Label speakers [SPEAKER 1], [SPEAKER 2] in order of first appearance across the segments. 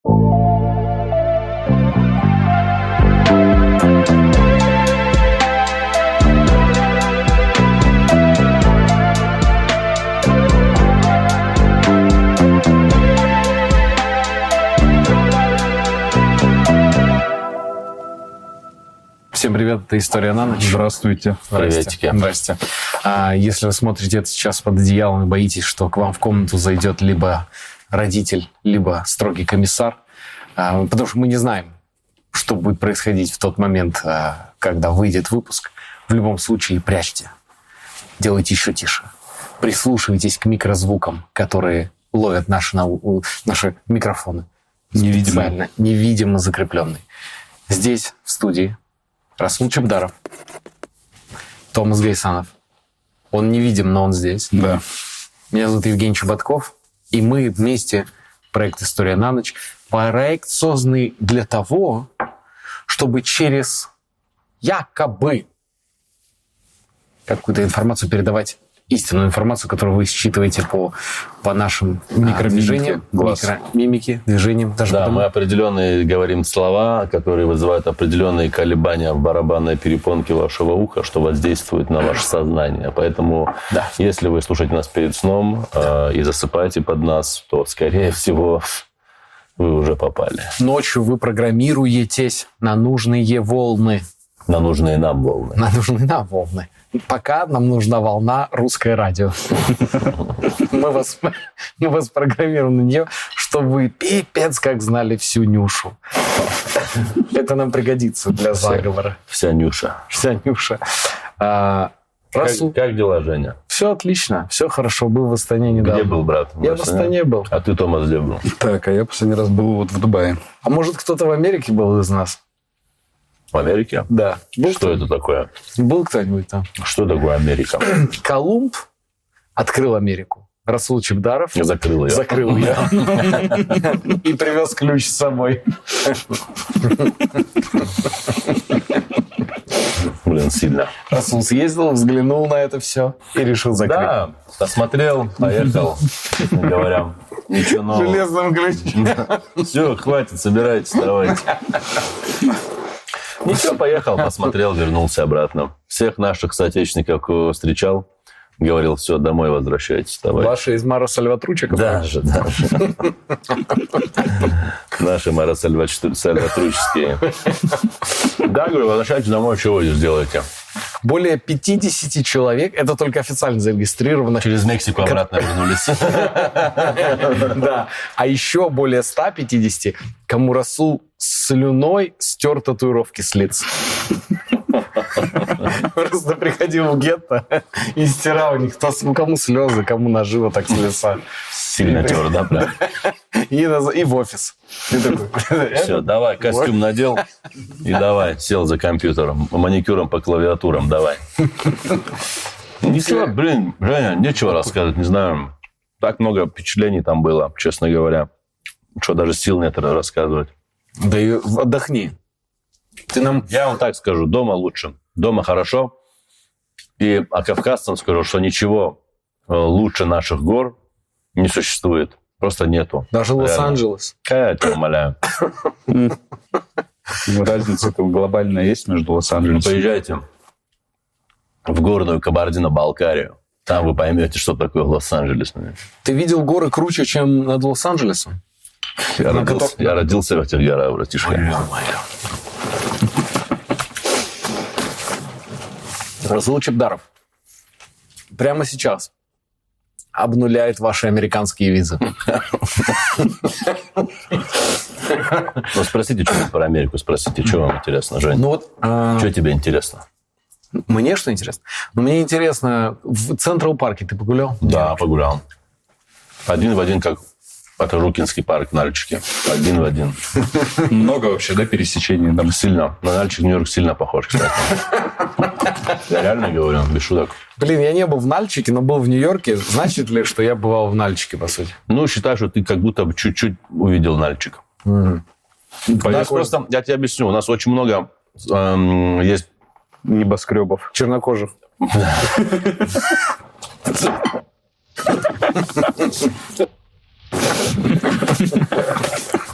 [SPEAKER 1] Всем привет, это «История на ночь».
[SPEAKER 2] Здравствуйте.
[SPEAKER 1] Приветики. Здрасте. Если вы смотрите это сейчас под одеялом и боитесь, что к вам в комнату зайдет либо родитель, либо строгий комиссар, потому что мы не знаем, что будет происходить в тот момент, когда выйдет выпуск, в любом случае прячьте. Делайте еще тише. Прислушивайтесь к микрозвукам, которые ловят наши микрофоны. Невидимо закрепленные. Здесь, в студии, Расул Чабдаров, Томас Гайсанов. Он невидим, но он здесь.
[SPEAKER 2] Да.
[SPEAKER 1] Меня зовут Евгений Чеботков, и мы вместе, проект «История на ночь», проект, созданный для того, чтобы через якобы какую-то информацию передавать, истинную информацию, которую вы считываете по нашим микродвижениям, мимики, движениям. Даже
[SPEAKER 3] да, мы определенные говорим слова, которые вызывают определенные колебания в барабанной перепонке вашего уха, что воздействует на ваше сознание. Поэтому, если вы слушаете нас перед сном и засыпаете под нас, то, скорее всего, вы уже попали.
[SPEAKER 1] Ночью вы программируетесь на нужные волны.
[SPEAKER 3] На нужные нам волны.
[SPEAKER 1] На нужные нам волны. Пока нам нужна волна «Русское радио». Мы вас программируем на нее, чтобы вы пипец как знали всю Нюшу. Это нам пригодится для заговора.
[SPEAKER 3] Вся Нюша.
[SPEAKER 1] Вся Нюша.
[SPEAKER 3] Как дела, Женя?
[SPEAKER 1] Все отлично, все хорошо. Был в Астане недавно.
[SPEAKER 3] Где был, брат?
[SPEAKER 1] Я в Астане был.
[SPEAKER 3] А ты, Томас, где был?
[SPEAKER 2] Так, а я последний раз был вот в Дубае.
[SPEAKER 1] А может, кто-то в Америке был из нас?
[SPEAKER 3] В Америке?
[SPEAKER 1] Да.
[SPEAKER 3] Что это такое?
[SPEAKER 1] Был кто-нибудь там?
[SPEAKER 3] Что такое Америка?
[SPEAKER 1] Колумб открыл Америку. Расул Чабдаров
[SPEAKER 3] закрыл ее.
[SPEAKER 1] И привез ключ с собой.
[SPEAKER 3] Блин, сильно.
[SPEAKER 1] Расул съездил, взглянул на это все и решил закрыть.
[SPEAKER 3] Да, посмотрел, поехал, говоря, ничего нового.
[SPEAKER 1] Железным ключом.
[SPEAKER 3] Все, хватит, собирайтесь, давайте. Ничего, поехал, посмотрел, вернулся обратно. Всех наших соотечественников встречал, говорил, все, домой возвращайтесь, давай.
[SPEAKER 1] Ваши из Мара Сальватручика?
[SPEAKER 3] Даже. Наши Мара Сальватруческие. Да, говорю, возвращайтесь домой, чего вы здесь делаете?
[SPEAKER 1] Более 50 человек, это только официально зарегистрировано.
[SPEAKER 3] Через Мексику обратно вернулись.
[SPEAKER 1] Да. А еще более 150, кому Расул слюной стер татуировки с лиц. Просто приходил в гетто и стирал у них. Кому слезы, кому наживо, так с лица.
[SPEAKER 3] Сильно тер, да, прям?
[SPEAKER 1] И в офис.
[SPEAKER 3] Все, давай, костюм надел и давай, сел за компьютером, маникюром по клавиатурам, давай. Ничего, блин, Женя, нечего рассказывать, не знаю. Так много впечатлений там было, честно говоря, что даже сил нет рассказывать.
[SPEAKER 1] Да и отдохни.
[SPEAKER 3] Я вам так скажу, дома лучше. Дома хорошо. И кавказцам скажу, что ничего лучше наших гор не существует. Просто нету.
[SPEAKER 1] Даже Лос-Анджелес.
[SPEAKER 3] Я тебя умоляю.
[SPEAKER 2] Разница глобальная есть между Лос-Анджелесом?
[SPEAKER 3] Поезжайте в горную Кабардино-Балкарию. Там вы поймете, что такое Лос-Анджелес.
[SPEAKER 1] Ты видел горы круче, чем над Лос-Анджелесом?
[SPEAKER 3] Я родился в этих горах, братишка.
[SPEAKER 1] Расул Чабдаров прямо сейчас обнуляет ваши американские визы.
[SPEAKER 3] Ну, спросите что-нибудь про Америку, спросите, что вам интересно, Жень? Что тебе интересно?
[SPEAKER 1] Мне что интересно? Мне интересно, в Централ-парке ты погулял?
[SPEAKER 3] Да, погулял. Один в один, как это Рукинский парк в Нальчике. Один в один.
[SPEAKER 2] Много вообще, да, пересечений? Там
[SPEAKER 3] сильно. На Нальчик Нью-Йорк сильно похож, кстати. Я реально говорю, без шуток.
[SPEAKER 1] Блин, я не был в Нальчике, но был в Нью-Йорке. Значит ли, что я бывал в Нальчике, по сути?
[SPEAKER 3] Ну, считай, что ты как будто чуть-чуть увидел Нальчик. Я тебе объясню. У нас очень много есть
[SPEAKER 2] небоскребов.
[SPEAKER 1] Чернокожих.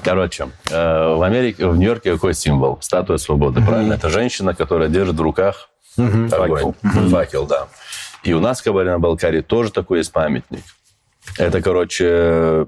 [SPEAKER 3] Короче, в Америке, в Нью-Йорке какой символ? Статуя свободы, правильно? Это женщина, которая держит в руках огонь. Факел, да. И у нас в Кабардино-Балкарии тоже такой есть памятник. Это, короче,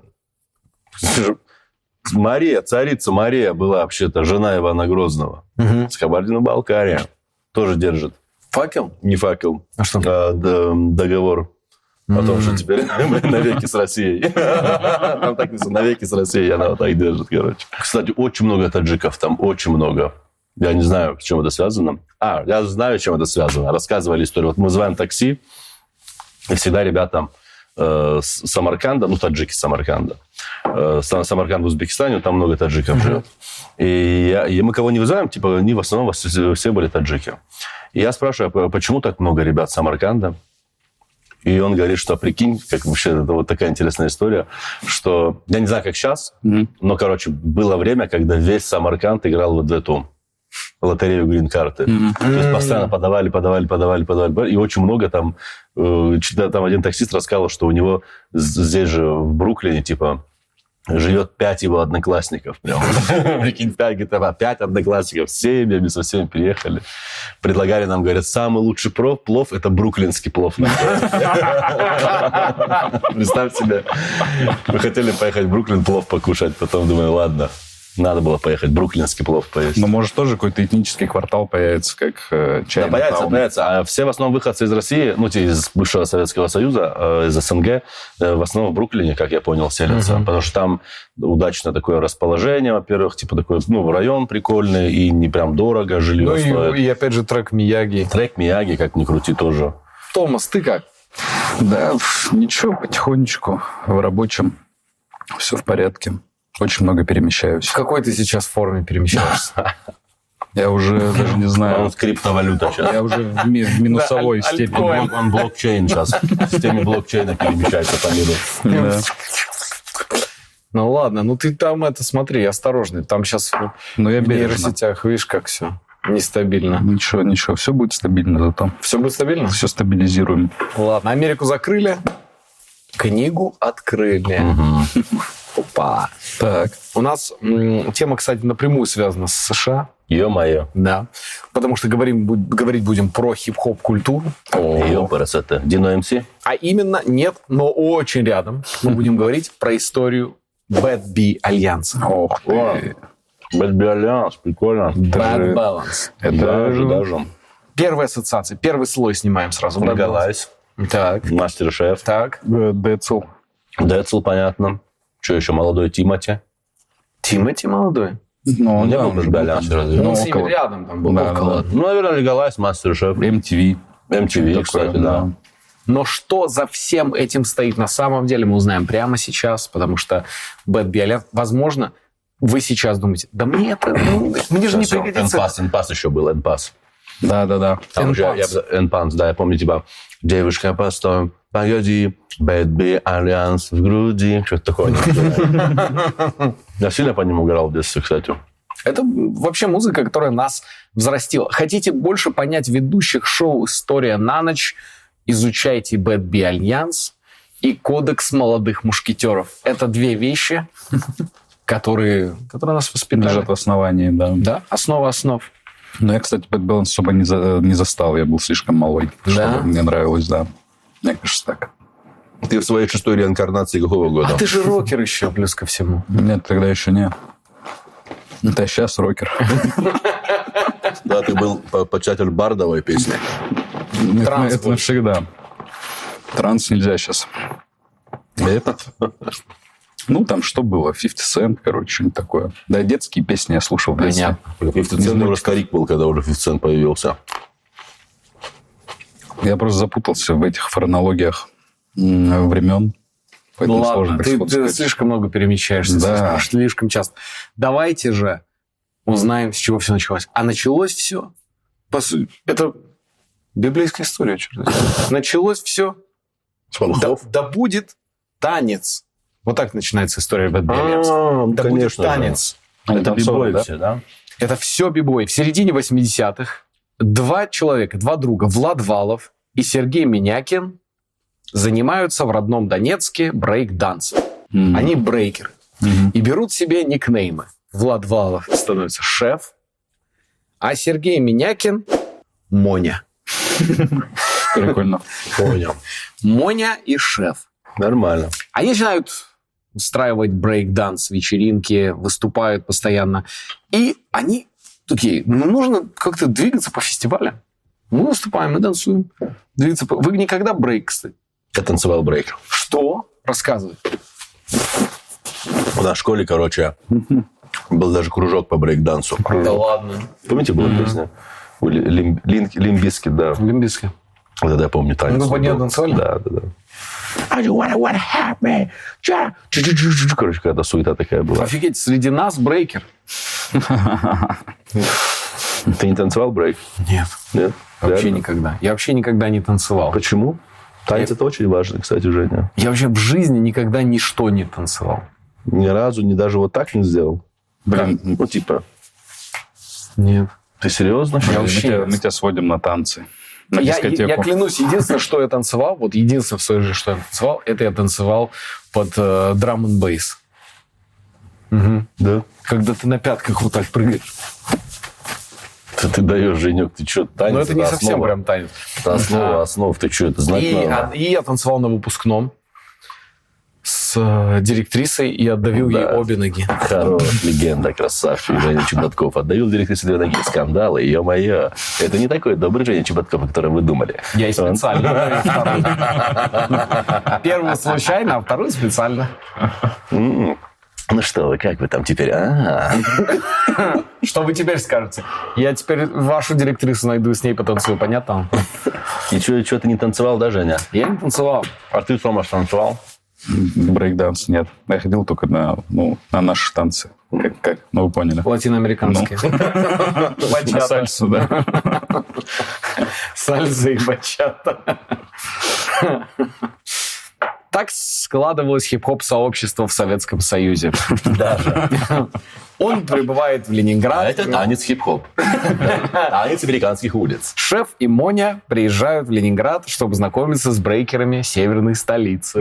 [SPEAKER 3] Мария, царица Мария была вообще-то жена Ивана Грозного. С Кабардино-Балкарии. Тоже держит.
[SPEAKER 1] Факел?
[SPEAKER 3] Не факел.
[SPEAKER 1] А что?
[SPEAKER 3] Договор о том, что теперь навеки с Россией. Там так написано, навеки с Россией, она вот так держит, короче. Кстати, очень много таджиков там, очень много. Я не знаю, с чем это связано. Я знаю, с чем это связано. Рассказывали историю. Вот мы вызываем такси, и всегда ребята с Самарканда, таджики с Самарканда. Самарканд в Узбекистане, там много таджиков живет. И мы кого не вызываем, типа, они в основном все были таджики. И я спрашиваю, почему так много ребят с Самарканда? И он говорит, что, прикинь, как вообще, это вот такая интересная история, что, я не знаю, как сейчас, но, короче, было время, когда весь Самарканд играл вот в эту лотерею грин-карты. То есть постоянно подавали, и очень много там один таксист рассказал, что у него здесь же, в Бруклине, типа, живет 5 его одноклассников. Прикинь, 5 одноклассников, с семьями, со всеми переехали. Предлагали нам, говорят, самый лучший плов – это бруклинский плов. Представь себе, мы хотели поехать в Бруклин плов покушать, потом думаю, ладно, надо было поехать бруклинский плов поесть.
[SPEAKER 2] Но может тоже какой-то этнический квартал появится, как Чайна.
[SPEAKER 3] Да, появится. А все в основном выходцы из России, из бывшего Советского Союза, из СНГ, в основном в Бруклине, как я понял, селятся. Потому что там удачное такое расположение, во-первых, типа такой, район прикольный, и не прям дорого жилье стоит.
[SPEAKER 1] И опять же трек Мияги.
[SPEAKER 3] Трек Мияги, как ни крути, тоже.
[SPEAKER 1] Томас, ты как?
[SPEAKER 2] Да, ничего, потихонечку, в рабочем. Все в порядке. Очень много перемещаюсь.
[SPEAKER 1] В какой ты сейчас форме перемещаешься?
[SPEAKER 2] Я уже даже не знаю.
[SPEAKER 3] Он криптовалюта сейчас.
[SPEAKER 2] Я уже в минусовой степени.
[SPEAKER 3] Он блокчейн сейчас. В системе блокчейна перемещается по миру.
[SPEAKER 1] Ну ладно, ты там смотри, осторожный. Там сейчас в нейросетях, видишь, как все нестабильно.
[SPEAKER 2] Ничего, все будет стабильно зато.
[SPEAKER 1] Все будет стабильно?
[SPEAKER 2] Все стабилизируем.
[SPEAKER 1] Ладно, Америку закрыли, книгу открыли. Опа.
[SPEAKER 2] Так.
[SPEAKER 1] У нас тема, кстати, напрямую связана с США.
[SPEAKER 3] Ё-моё.
[SPEAKER 1] Да. Потому что говорить будем про хип-хоп культуру.
[SPEAKER 3] Ёпарас, это Дино МС?
[SPEAKER 1] А именно, нет, но очень рядом мы будем говорить про историю Bad B Альянса.
[SPEAKER 2] Ох ты.
[SPEAKER 3] Bad B Альянс, прикольно.
[SPEAKER 1] Bad Balance.
[SPEAKER 3] Это даже.
[SPEAKER 1] Первая ассоциация, первый слой снимаем сразу.
[SPEAKER 3] Галайс.
[SPEAKER 1] Так.
[SPEAKER 3] Мастер-шеф.
[SPEAKER 1] Так.
[SPEAKER 2] Децл.
[SPEAKER 3] Децл, понятно. Что еще? Молодой Тимати.
[SPEAKER 1] Тимати молодой?
[SPEAKER 2] Ну,
[SPEAKER 3] он не был в Альянсе разве?
[SPEAKER 1] Он с ними рядом там был.
[SPEAKER 2] Да.
[SPEAKER 3] Наверное, Легалайз, Мастер-шеф.
[SPEAKER 2] MTV,
[SPEAKER 3] кстати, да.
[SPEAKER 1] Но что за всем этим стоит на самом деле, мы узнаем прямо сейчас, потому что Bad B Альянс, возможно, вы сейчас думаете, да мне это, мне же не пригодится.
[SPEAKER 3] Энпас еще был, Энпас.
[SPEAKER 2] Да.
[SPEAKER 3] Там уже Энпас, да, я помню, типа, девушка, постой, погоди, Bad B Альянс в груди, что-то такое. Я сильно по нему играл в детстве, кстати.
[SPEAKER 1] Это вообще музыка, которая нас взрастила. Хотите больше понять ведущих шоу «История на ночь», изучайте Bad B Альянс и Кодекс молодых мушкетеров. Это две вещи, которые нас воспитали.
[SPEAKER 2] Лежат в основании, да.
[SPEAKER 1] Да, основа основ.
[SPEAKER 2] Но я, кстати, Bad Balance особо не застал. Я был слишком малой, чтобы мне нравилось, да. Мне кажется, так.
[SPEAKER 3] Ты в своей шестой реинкарнации какого года?
[SPEAKER 1] А ты же рокер еще, плюс ко всему.
[SPEAKER 2] Нет, тогда еще нет. Это сейчас рокер.
[SPEAKER 3] Да, ты был почитатель бардовой песни.
[SPEAKER 2] Это навсегда. Транс нельзя сейчас. Этот? Там что было? 50 Cent, короче, что-нибудь такое. Да, детские песни я слушал в детстве.
[SPEAKER 3] 50 Cent уже старик был, когда уже 50 Cent появился.
[SPEAKER 2] Я просто запутался в этих хронологиях времен.
[SPEAKER 1] Ну ладно, ты слишком много перемещаешься.
[SPEAKER 2] Да.
[SPEAKER 1] Слишком часто. Давайте же узнаем, с чего все началось. А началось все. По сути, это библейская история. Началось все. Да будет танец. Вот так начинается история Bad B Альянса. Да будет танец.
[SPEAKER 3] Это бибой все, да?
[SPEAKER 1] Это все бибой. В середине 80-х два друга, Влад Валов и Сергей Минякин, занимаются в родном Донецке брейк-дансом. Они брейкеры. и берут себе никнеймы. Влад Валов становится шеф, а Сергей Минякин – Моня.
[SPEAKER 2] Прикольно.
[SPEAKER 3] Понял.
[SPEAKER 1] Моня и шеф.
[SPEAKER 3] Нормально.
[SPEAKER 1] Они начинают устраивать брейк-данс, вечеринки, выступают постоянно. И они такие, нужно как-то двигаться по фестивалям. Мы выступаем, мы танцуем. Двигаться по... Вы никогда брейк, кстати?
[SPEAKER 3] Я танцевал брейк.
[SPEAKER 1] Что? Рассказывай.
[SPEAKER 3] В нашей школе, был даже кружок по брейк-дансу.
[SPEAKER 1] Да ладно.
[SPEAKER 3] Помните, была песня? Limp Bizkit, да.
[SPEAKER 1] Limp Bizkit.
[SPEAKER 3] Вот это я помню танец.
[SPEAKER 1] Ну, под нее танцевали?
[SPEAKER 3] Да. I don't wanna have me. Короче, какая-то суета такая была.
[SPEAKER 1] Офигеть, среди нас брейкер.
[SPEAKER 3] Ты не танцевал брейк?
[SPEAKER 1] Нет.
[SPEAKER 3] Нет?
[SPEAKER 1] Вообще
[SPEAKER 3] Реально?
[SPEAKER 1] никогда. Я вообще никогда не танцевал.
[SPEAKER 3] Почему? Танец это очень важно, кстати, Женя.
[SPEAKER 1] Я вообще в жизни никогда ничто не танцевал.
[SPEAKER 3] Ни разу, ни даже вот так не сделал.
[SPEAKER 2] Блин,
[SPEAKER 3] Ну, типа,
[SPEAKER 1] Нет.
[SPEAKER 3] ты серьезно?
[SPEAKER 2] мы тебя сводим на танцы. На дискотеку.
[SPEAKER 1] Я клянусь, единственное, что я танцевал, вот единственное в своей жизни, что я танцевал, это я танцевал под драм н бейс.
[SPEAKER 3] Да.
[SPEAKER 1] Когда ты на пятках вот так прыгаешь.
[SPEAKER 3] Ты даешь, Женек, ты что, танец?
[SPEAKER 1] Но это не совсем прям танец.
[SPEAKER 3] Это основа. Ты что, это знать надо?
[SPEAKER 1] И я танцевал на выпускном с директрисой и отдавил ей обе ноги.
[SPEAKER 3] Хорош, легенда, красавчик Женя Чеботков. Отдавил директрисе 2 ноги. Скандалы, ё-моё. Это не такой добрый Женя Чеботков, о котором вы думали.
[SPEAKER 1] Я и специально отдавил вторую. Первую случайно, а вторую специально.
[SPEAKER 3] Ну что вы, как вы там теперь?
[SPEAKER 1] Что вы теперь скажете? Я теперь вашу директрису найду, с ней потанцую, понятно?
[SPEAKER 3] И что, ты не танцевал, да, Женя?
[SPEAKER 1] Я не танцевал.
[SPEAKER 3] А ты, Томаш, танцевал?
[SPEAKER 2] Брейк-данс нет. Я ходил только на наши танцы. Как? Ну, вы поняли.
[SPEAKER 1] Латиноамериканские.
[SPEAKER 2] На сальсу, да.
[SPEAKER 1] Сальса и бачата. Так складывалось хип-хоп-сообщество в Советском Союзе.
[SPEAKER 3] Даже.
[SPEAKER 1] Он прибывает в Ленинград.
[SPEAKER 3] А это танец хип-хоп. Танец американских улиц.
[SPEAKER 1] Шеф и Моня приезжают в Ленинград, чтобы знакомиться с брейкерами северной столицы.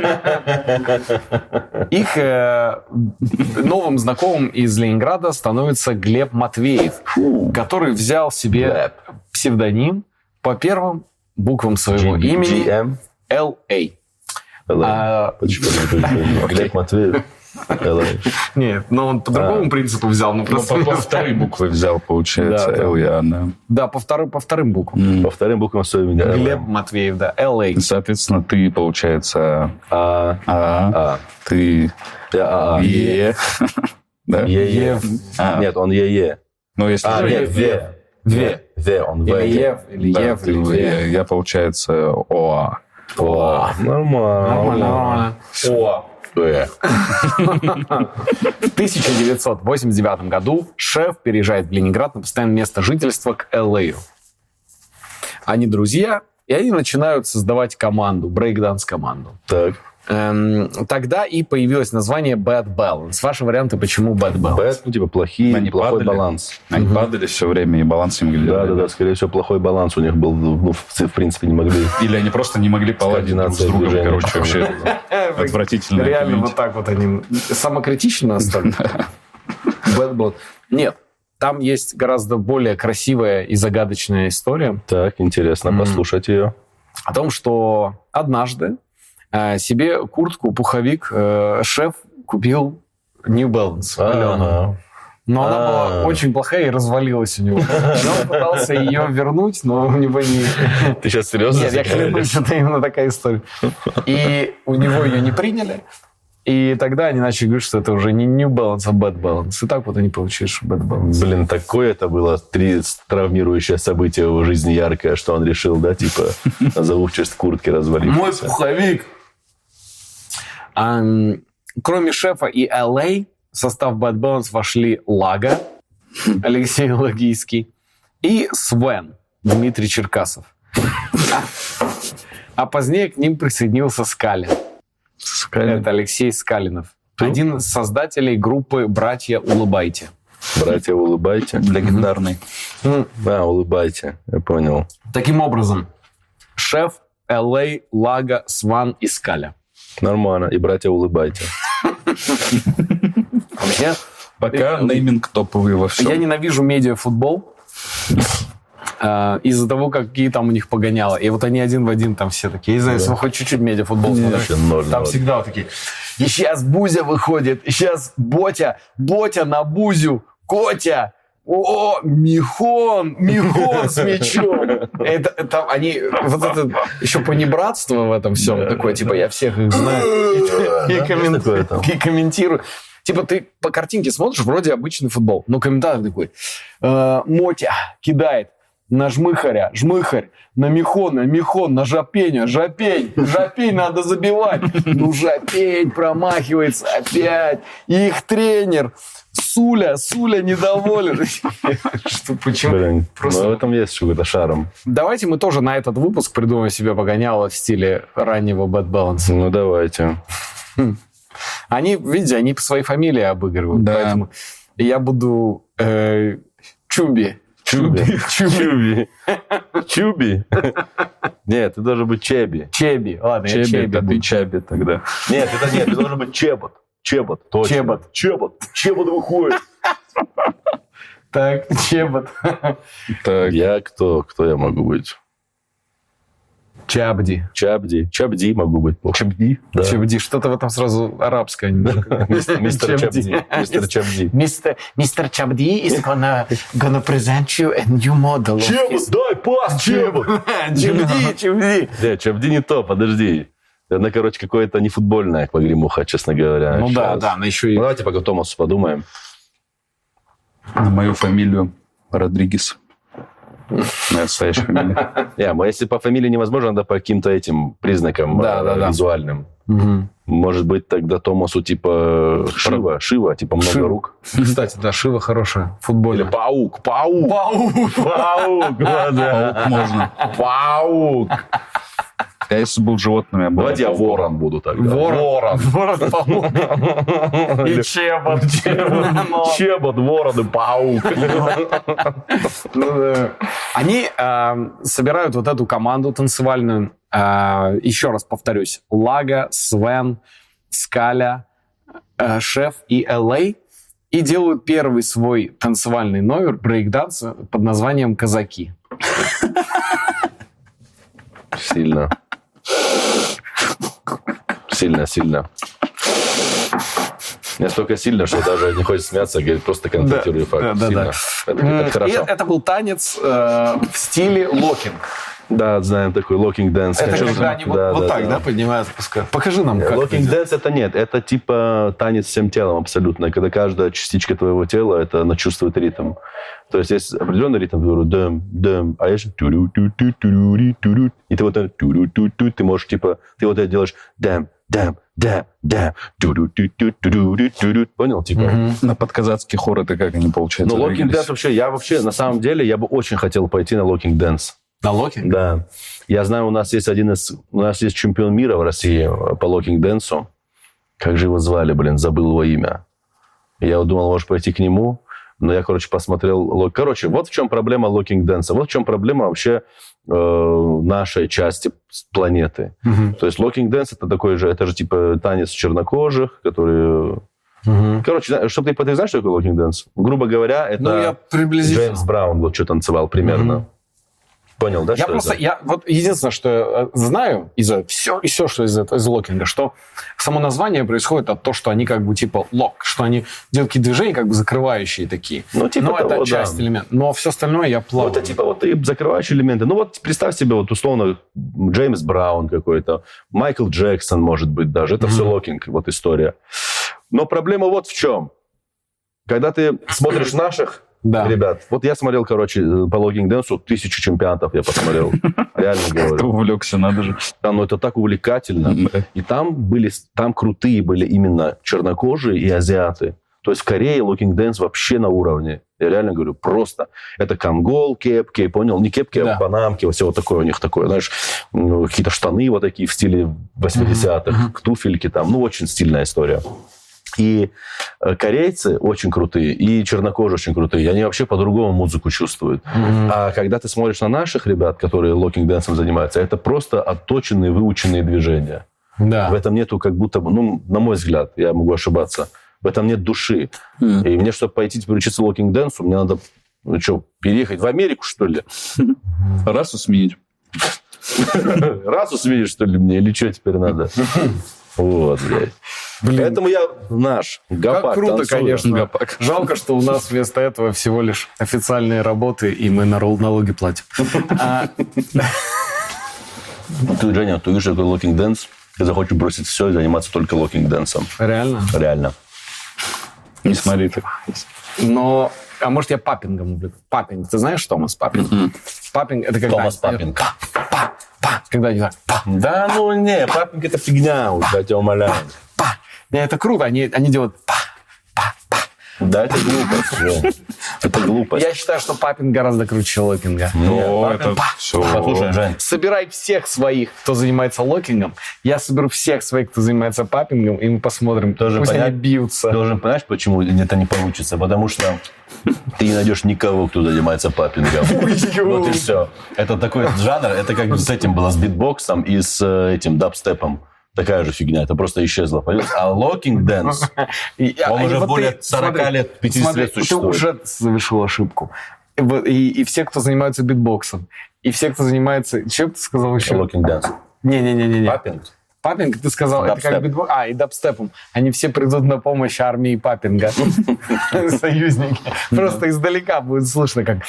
[SPEAKER 1] Их новым знакомым из Ленинграда становится Глеб Матвеев, который взял себе псевдоним по первым буквам своего имени Л.А.
[SPEAKER 3] Почему? Глеб Матвеев.
[SPEAKER 1] Нет, но он по другому принципу взял.
[SPEAKER 2] Ну, по второй буквы взял, получается, Л.Я.
[SPEAKER 1] Да, по вторым буквам.
[SPEAKER 3] По вторым буквам своего имени.
[SPEAKER 1] Глеб Матвеев, да, Л.А.
[SPEAKER 2] Соответственно, ты, получается, ты Е. Да?
[SPEAKER 3] Е. Нет, он Е.
[SPEAKER 2] Ну, если
[SPEAKER 3] нет, В. Он В.
[SPEAKER 1] Или Ев, или Ев, или В.
[SPEAKER 2] Я, получается, ОА.
[SPEAKER 3] О, нормально.
[SPEAKER 1] О. В 1989 году шеф переезжает в Ленинград на постоянное место жительства к Л.А. Они друзья, и они начинают создавать команду, брейкданс-команду.
[SPEAKER 3] Так.
[SPEAKER 1] Тогда и появилось название Bad Balance. Ваши варианты, почему Bad Balance?
[SPEAKER 3] Bad, ну, типа, плохой баланс.
[SPEAKER 2] Они падали все время, и баланс не могли держать.
[SPEAKER 3] Да, скорее всего, плохой баланс у них был. Ну, в принципе, не могли.
[SPEAKER 2] Или они просто не могли поладить друг с другом. Короче, вообще отвратительно.
[SPEAKER 1] Реально вот так вот они самокритично стали. Bad Balance. Нет. Там есть гораздо более красивая и загадочная история.
[SPEAKER 3] Так, интересно послушать ее.
[SPEAKER 1] О том, что однажды себе куртку, пуховик шеф купил New Balance. Но она была очень плохая и развалилась у него. Он пытался ее вернуть, но у него не...
[SPEAKER 3] Ты сейчас серьезно?
[SPEAKER 1] Нет, я клянусь, это именно такая история. И у него ее не приняли. И тогда они начали говорить, что это уже не New Balance, а Bad Balance. И так вот они получили Bad Balance.
[SPEAKER 3] Блин, такое это было травмирующее событие в его жизни яркое, что он решил, да, типа, назову в честь куртки развалить.
[SPEAKER 1] Мой пуховик! Кроме шефа и Л.А., в состав Bad Balance вошли Лага, Алексей Лагийский, и Свен, Дмитрий Черкасов. А позднее к ним присоединился Скалин. Это Алексей Скалинов. Один из создателей группы «Братья Улыбайте».
[SPEAKER 3] «Братья Улыбайте».
[SPEAKER 2] Легендарный.
[SPEAKER 3] Улыбайте. Я понял.
[SPEAKER 1] Таким образом, шеф, Л.А., Лага, Сван и Скаля.
[SPEAKER 3] Нормально. И «Братья Улыбайте».
[SPEAKER 2] Пока нейминг топовый во всем.
[SPEAKER 1] Я ненавижу медиафутбол из-за того, какие там у них погоняло. И вот они один в один там все такие. Я не знаю, если вы хоть чуть-чуть медиафутбол смотрите, там всегда вот такие. И сейчас Бузя выходит, и сейчас Ботя на Бузю, Котя. О, Михон с мячом. Это они, вот это еще понебратство в этом всем такое, типа, я всех их знаю и комментирую. Типа, ты по картинке смотришь, вроде обычный футбол, но комментатор такой, Мотя кидает на Жмыхаря, Жмыхарь, на Михона, Михон, на Жапеня, Жапень надо забивать. Ну, Жапень промахивается опять. И их тренер Суля недоволен. Что, почему?
[SPEAKER 3] Блин, просто... в этом есть что-то шаром.
[SPEAKER 1] Давайте мы тоже на этот выпуск придумаем себе погоняло в стиле раннего Bad Balance.
[SPEAKER 3] Ну, давайте.
[SPEAKER 1] Они, видите, они по своей фамилии обыгрывают.
[SPEAKER 2] Да.
[SPEAKER 1] Поэтому я буду Чуби.
[SPEAKER 3] Чуби. Нет, ты должен быть Чеби.
[SPEAKER 1] Чеби. Ладно, я Чеби.
[SPEAKER 2] А ты Чаби тогда.
[SPEAKER 3] Нет, ты должен быть Чебот. Точно. Чебот выходит.
[SPEAKER 1] Так, Чебот.
[SPEAKER 3] Так. Я кто? Кто я могу быть?
[SPEAKER 1] Чабди
[SPEAKER 3] могу быть.
[SPEAKER 2] Чабди?
[SPEAKER 3] Да.
[SPEAKER 1] Чабди. Что-то в этом сразу арабское.
[SPEAKER 3] Мистер Чабди.
[SPEAKER 1] Mr. Чабди is gonna present you a new model.
[SPEAKER 3] Чебот, дай пас, Чебот.
[SPEAKER 1] Чабди.
[SPEAKER 3] Нет, Чабди не то, подожди. Она, короче, какое-то не футбольная погремуха, честно говоря.
[SPEAKER 1] Ну да, она еще и...
[SPEAKER 3] Ну, давайте пока Томасу подумаем.
[SPEAKER 2] На мою фамилию Родригес. Настоящая фамилия.
[SPEAKER 3] Если по фамилии невозможно, надо по каким-то этим признакам визуальным.
[SPEAKER 1] Угу.
[SPEAKER 3] Может быть, тогда Томасу типа Шива, типа много рук.
[SPEAKER 1] Кстати, да, Шива хорошая. Футболе.
[SPEAKER 3] Или Паук.
[SPEAKER 2] Можно.
[SPEAKER 3] Паук.
[SPEAKER 2] Я если был животным, я был.
[SPEAKER 3] Давайте я ворон буду тогда.
[SPEAKER 1] Ворон, паук. И Чебот.
[SPEAKER 3] Чебот, ворон и паук.
[SPEAKER 1] Они собирают вот эту команду танцевальную. Еще раз повторюсь. Лага, Свен, Скаля, Шеф и Л.А. И делают первый свой танцевальный номер брейк-данса под названием «Казаки».
[SPEAKER 3] Сильно. Настолько сильно, что даже не хочется смеяться, говорит, просто констатирую факт.
[SPEAKER 1] Да.
[SPEAKER 3] Это хорошо.
[SPEAKER 1] Это был танец в стиле локинг.
[SPEAKER 3] Да, знаем такой локинг дэнс.
[SPEAKER 1] Это когда они вот так поднимают, спускают. Покажи нам, как
[SPEAKER 3] локинг дэнс это нет, это типа танец всем телом абсолютно, когда каждая частичка твоего тела, она чувствует ритм. То есть есть определенный ритм, дэм, а есть ту-ру-ту-ту-ру-ри-ту-ру. И ты вот ту-ру-ту-ту, ты можешь типа, ты вот это делаешь дэм, ту-ру-ту-ту-ру-ри-ту-ру. Понял, типа?
[SPEAKER 2] На подказацкий хор это как они получается?
[SPEAKER 3] Ну, локинг дэнс вообще, на самом деле, я бы очень хотел пойти на локинг дэнс.
[SPEAKER 1] На локинг?
[SPEAKER 3] Да. Я знаю, у нас есть чемпион мира в России по локинг-дэнсу. Как же его звали, забыл его имя. Я думал, может пойти к нему, но я, посмотрел... Короче, вот в чем проблема локинг-дэнса. Вот в чем проблема вообще нашей части планеты. Угу. То есть локинг-дэнс это же типа танец чернокожих, которые... Угу. Короче, чтобы ты знаешь, что такое локинг-дэнс? Грубо говоря, это Джеймс Браун вот что танцевал примерно. Угу. Понял, да?
[SPEAKER 1] Я единственное, что я знаю все, что из локинга, что само название происходит от того, что они как бы типа лок, что они делают какие-то движения как бы закрывающие такие.
[SPEAKER 3] Ну, типа
[SPEAKER 1] это
[SPEAKER 3] того,
[SPEAKER 1] часть элемента. Но все остальное я плаваю.
[SPEAKER 3] Это типа вот и закрывающие элементы. Ну вот представь себе вот условно Джеймс Браун какой-то, Майкл Джексон, может быть, даже. Это все локинг, вот история. Но проблема вот в чем. Когда ты смотришь наших ребят, вот я смотрел, по локинг-дэнсу 1000 чемпионатов я посмотрел. Реально говорю.
[SPEAKER 2] Ты увлекся, надо же.
[SPEAKER 3] Да, но это так увлекательно. И там крутые были именно чернокожие и азиаты. То есть в Корее локинг-дэнс вообще на уровне. Я реально говорю, просто. Это камгол, кепки, понял? Не кепки, а панамки. Все вот такое у них такое, знаешь, какие-то штаны вот такие в стиле 80-х, туфельки там. Ну, очень стильная история. И корейцы очень крутые, и чернокожие очень крутые. И они вообще по-другому музыку чувствуют. А когда ты смотришь на наших ребят, которые локинг-дэнсом занимаются, это просто отточенные, выученные движения.
[SPEAKER 1] Да.
[SPEAKER 3] В этом нету как будто бы, ну, на мой взгляд, я могу ошибаться, в этом нет души. И мне, чтобы пойти теперь учиться локинг-дэнсу, мне надо, ну что, переехать в Америку, что ли?
[SPEAKER 2] Расу сменить.
[SPEAKER 3] Расу сменить, что ли, мне? Или что теперь надо? Вот, блядь. Поэтому я наш гопак.
[SPEAKER 1] Как круто,
[SPEAKER 3] танцую.
[SPEAKER 1] конечно.
[SPEAKER 2] Гопак.
[SPEAKER 1] Жалко, что у нас вместо этого всего лишь официальные работы, и мы налоги платим.
[SPEAKER 3] Ты, Женя, ты видишь такой локинг-дэнс, ты захочешь бросить все и заниматься только локинг-дэнсом.
[SPEAKER 1] Реально?
[SPEAKER 3] Реально.
[SPEAKER 2] Не смотри так.
[SPEAKER 1] Но... А может, я паппингом увлеку? Паппинг. Ты знаешь, Томас Паппинг? Паппинг — это когда...
[SPEAKER 3] Томас Паппинг.
[SPEAKER 1] Когда они так...
[SPEAKER 3] Да ну не, паппинг это фигня, я тебя умоляю.
[SPEAKER 1] Не, это круто. Они делают...
[SPEAKER 3] Да, это глупость. Жень. Это глупость.
[SPEAKER 1] Я считаю, что паппинг гораздо круче локинга.
[SPEAKER 2] Ну, это все.
[SPEAKER 3] Послушай, Жень.
[SPEAKER 1] Собирай всех своих, кто занимается локингом. Я соберу всех своих, кто занимается паппингом, и мы посмотрим, пусть они бьются.
[SPEAKER 3] Ты должен понять, почему это не получится. Потому что ты не найдешь никого, кто занимается паппингом. Вот и все. Это такой жанр, это как с этим было, с битбоксом и с этим дабстепом. Такая же фигня, это просто исчезло. А локинг-дэнс, он уже более 40 лет, 50 лет существует.
[SPEAKER 1] Ты уже совершил ошибку. И все, кто занимается битбоксом, и все, кто занимается... Что ты сказал еще?
[SPEAKER 3] Локинг-дэнс.
[SPEAKER 1] Не-не-не.
[SPEAKER 3] Паппинг?
[SPEAKER 1] Паппинг, ты сказал, это как битбокс. И дабстепом. Они все придут на помощь армии паппинга. Союзники. Просто издалека будет слышно, как...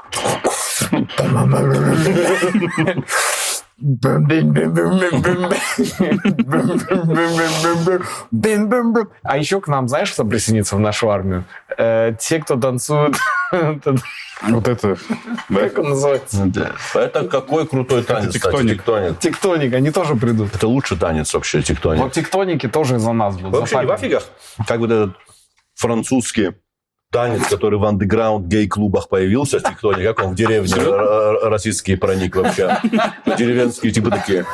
[SPEAKER 1] А еще к нам, знаешь, кто присоединится в нашу армию? Те, кто танцуют...
[SPEAKER 2] Вот это...
[SPEAKER 1] Как он называется?
[SPEAKER 3] Это какой крутой танец,
[SPEAKER 2] тектоник.
[SPEAKER 3] Тектоник.
[SPEAKER 1] Тектоник, они тоже придут.
[SPEAKER 3] Это лучший танец вообще, тектоник.
[SPEAKER 1] Вот тектоники тоже из-за нас будут.
[SPEAKER 3] Вообще не в офигах, как вот этот французский танец, который в андеграунд гей-клубах появился, тектоник, как он в деревне российские проник вообще. Деревенские типа такие.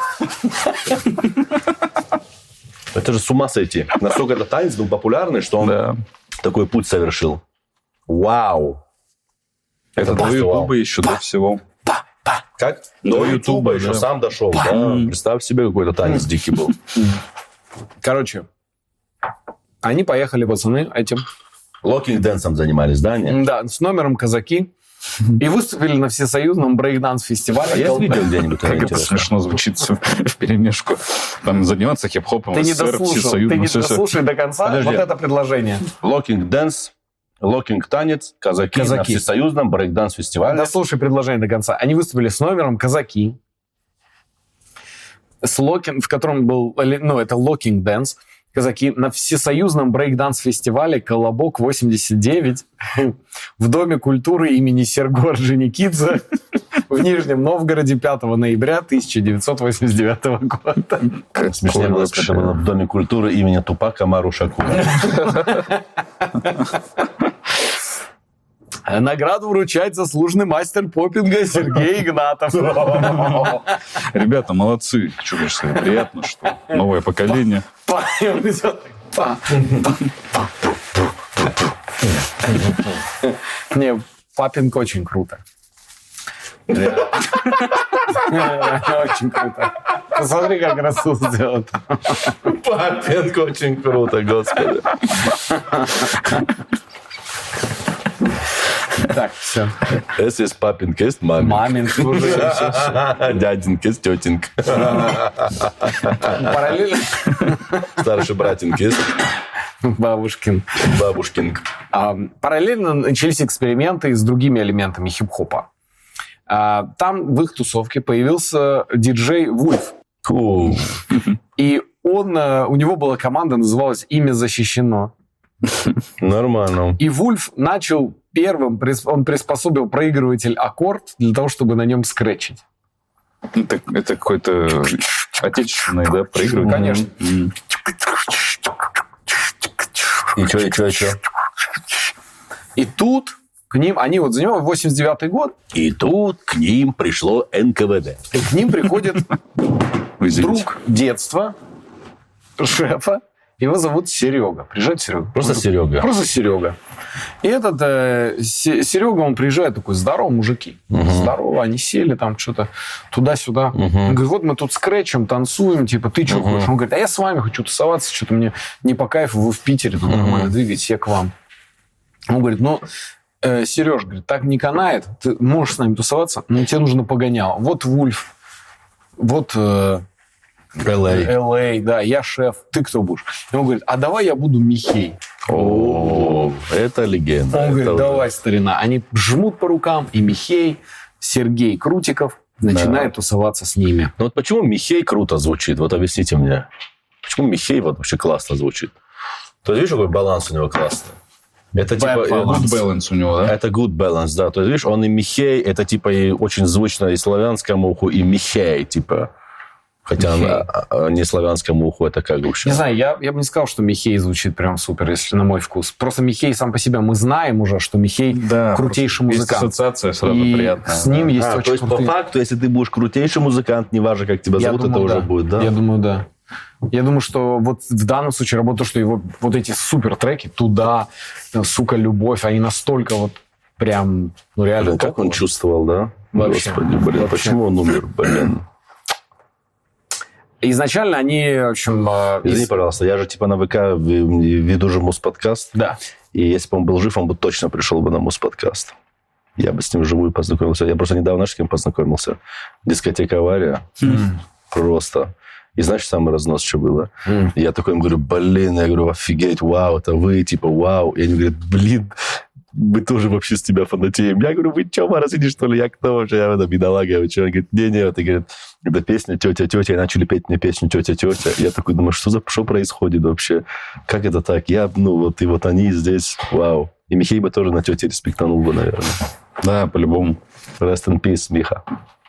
[SPEAKER 3] Это же с ума сойти. Настолько этот танец был популярный, что он такой путь совершил. Вау!
[SPEAKER 2] Это до Ютуба еще, до всего.
[SPEAKER 3] Как? До Ютуба еще сам дошел, да? Представь себе, какой-то танец дикий был.
[SPEAKER 1] Короче, они поехали, пацаны, этим...
[SPEAKER 3] Локинг-дэнсом занимались, да? Нет?
[SPEAKER 1] Да, с номером «Казаки». И выступили на всесоюзном брейк-данс-фестивале.
[SPEAKER 3] А я видел где-нибудь.
[SPEAKER 2] Как это смешно звучит в перемешку. Там заниматься хип-хопом,
[SPEAKER 1] Ты не дослушай до конца вот это предложение.
[SPEAKER 3] Локинг-дэнс, локинг-танец, казаки на всесоюзном брейк-данс-фестивале.
[SPEAKER 1] Дослушай предложение до конца. Они выступили с номером «Казаки», в котором был, ну, это локинг-дэнс, казаки на всесоюзном брейк-данс-фестивале «Колобок 89» в Доме культуры имени Серго Орджоникидзе в Нижнем Новгороде 5 ноября 1989 года.
[SPEAKER 3] Смешнее было, что это было в Доме культуры имени Тупака Амару Шакура.
[SPEAKER 1] Награду вручает заслуженный мастер поппинга Сергей Игнатов.
[SPEAKER 2] Ребята, молодцы. Что же сказать, приятно, что новое поколение.
[SPEAKER 1] Не, паппинг очень круто. Очень круто. Посмотри, как Расул сделал.
[SPEAKER 3] Паппинг очень круто, господи.
[SPEAKER 1] Так, все.
[SPEAKER 3] Es ist папинг, есть маминг.
[SPEAKER 1] Маминг, слушай.
[SPEAKER 3] Дядинг, есть тетинг.
[SPEAKER 1] Параллельно.
[SPEAKER 3] Старший братинг есть.
[SPEAKER 1] Бабушкин.
[SPEAKER 3] Бабушкинг.
[SPEAKER 1] Параллельно начались эксперименты с другими элементами хип-хопа. Там в их тусовке появился диджей Вульф. И у него была команда, называлась «Имя защищено».
[SPEAKER 3] Нормально.
[SPEAKER 1] И Вульф начал первым, он приспособил проигрыватель аккорд для того, чтобы на нем скретчить.
[SPEAKER 2] Это какой-то отечественный, да, проигрыватель?
[SPEAKER 1] Конечно.
[SPEAKER 3] И что?
[SPEAKER 1] И тут к ним, они вот занимали 89-й год.
[SPEAKER 3] И тут к ним пришло НКВД.
[SPEAKER 1] И к ним приходит друг детства, шефа, Его зовут Серега. Приезжает Серега.
[SPEAKER 3] Просто Серега.
[SPEAKER 1] Просто Серега. И этот Серега, он приезжает такой, здорово, мужики. Здорово, они сели там что-то туда-сюда. Он говорит, вот мы тут скретчем, танцуем, типа, ты что хочешь? Он говорит, а я с вами хочу тусоваться, что-то мне не по кайфу, вы в Питере, тут нормально двигаетесь, я к вам. Он говорит, ну, Сереж, говорит, так не канает, ты можешь с нами тусоваться, но тебе нужно погоняло. Вот Вульф, вот... LA, да, я шеф, ты кто будешь? И он говорит, а давай я буду Михей.
[SPEAKER 3] О, это легенда.
[SPEAKER 1] Он говорит, давай, старина. Они жмут по рукам, и Михей, Сергей Крутиков начинает тусоваться с ними.
[SPEAKER 3] Ну вот почему Михей круто звучит? Вот объясните мне. Почему Михей вот вообще классно звучит? То есть, видишь, какой баланс у него классный? Это типа...
[SPEAKER 2] Good balance у него, да?
[SPEAKER 3] Это good balance, да. То есть, видишь, он и Михей, это типа и очень звучно и славянскому уху, и Михей, типа... Хотя не славянскому уху, это как вообще?
[SPEAKER 1] Не знаю, я бы не сказал, что Михей звучит прям супер, если на мой вкус. Просто Михей сам по себе, мы знаем уже, что Михей крутейший музыкант.
[SPEAKER 2] Есть ассоциация сразу
[SPEAKER 1] и
[SPEAKER 2] приятная.
[SPEAKER 1] С ним есть очень
[SPEAKER 3] то есть,
[SPEAKER 1] крутые...
[SPEAKER 3] по факту, если ты будешь крутейший музыкант, неважно, как тебя зовут, это уже будет, да?
[SPEAKER 1] Я думаю, да. Я думаю, что вот в данном случае работа, что его вот эти супер треки «Туда», «Сука, любовь», они настолько вот прям, ну реально...
[SPEAKER 3] Как он чувствовал, да?
[SPEAKER 1] Вообще.
[SPEAKER 3] Господи, блин, почему он умер, блин?
[SPEAKER 1] Изначально они, в общем...
[SPEAKER 3] Извини, пожалуйста, я же типа на ВК веду же Муз-подкаст.
[SPEAKER 1] Да.
[SPEAKER 3] И если бы он был жив, он бы точно пришел бы на Муз-подкаст. Я бы с ним вживую познакомился. Я просто недавно, знаешь, с кем познакомился? Дискотека «Авария». Просто. И знаешь, самый разнос, что было? Я такой им говорю, блин, я говорю, офигеть, вау, это вы, типа, вау. И они говорят, блин, мы тоже вообще с тебя фанатеем. Я говорю, вы что, морозили, что ли? Я кто вообще? Я бедолага. Вы что? Он говорит, не-не. Это, говорит, это песня «Тетя-тетя». И начали петь мне песню «Тетя-тетя». Я такой думаю, что происходит вообще? Как это так? Я, и вот они здесь, вау. И Михей бы тоже на тете респектанул бы, наверное.
[SPEAKER 2] Да, по-любому.
[SPEAKER 3] Rest in peace, Миха.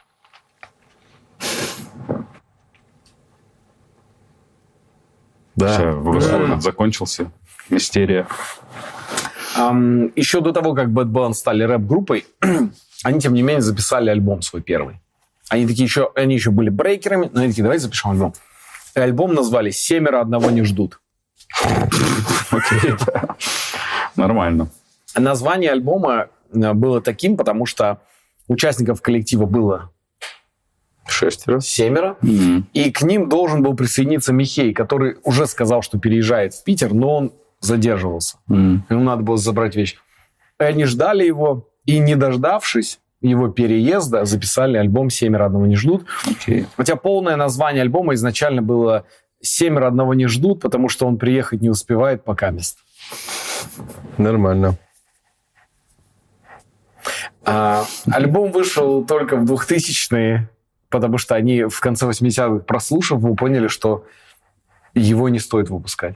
[SPEAKER 2] Да. Все, закончился. Мистерия.
[SPEAKER 1] Еще до того, как Bad Balance стали рэп-группой, они, тем не менее, записали альбом свой первый. Они еще были брейкерами, но они такие, давайте запишем альбом. И альбом назвали «Семеро одного не ждут».
[SPEAKER 2] Окей, нормально.
[SPEAKER 1] Название альбома было таким, потому что участников коллектива было 7. И к ним должен был присоединиться Михей, который уже сказал, что переезжает в Питер, но он задерживался. Ему надо было забрать вещи. И они ждали его, и, не дождавшись его переезда, записали альбом «Семеро одного не ждут». Хотя полное название альбома изначально было «Семеро одного не ждут», потому что он приехать не успевает пока мест.
[SPEAKER 3] Нормально.
[SPEAKER 1] Альбом вышел только в 2000-е, потому что они в конце 80-х, прослушав, мы поняли, что его не стоит выпускать.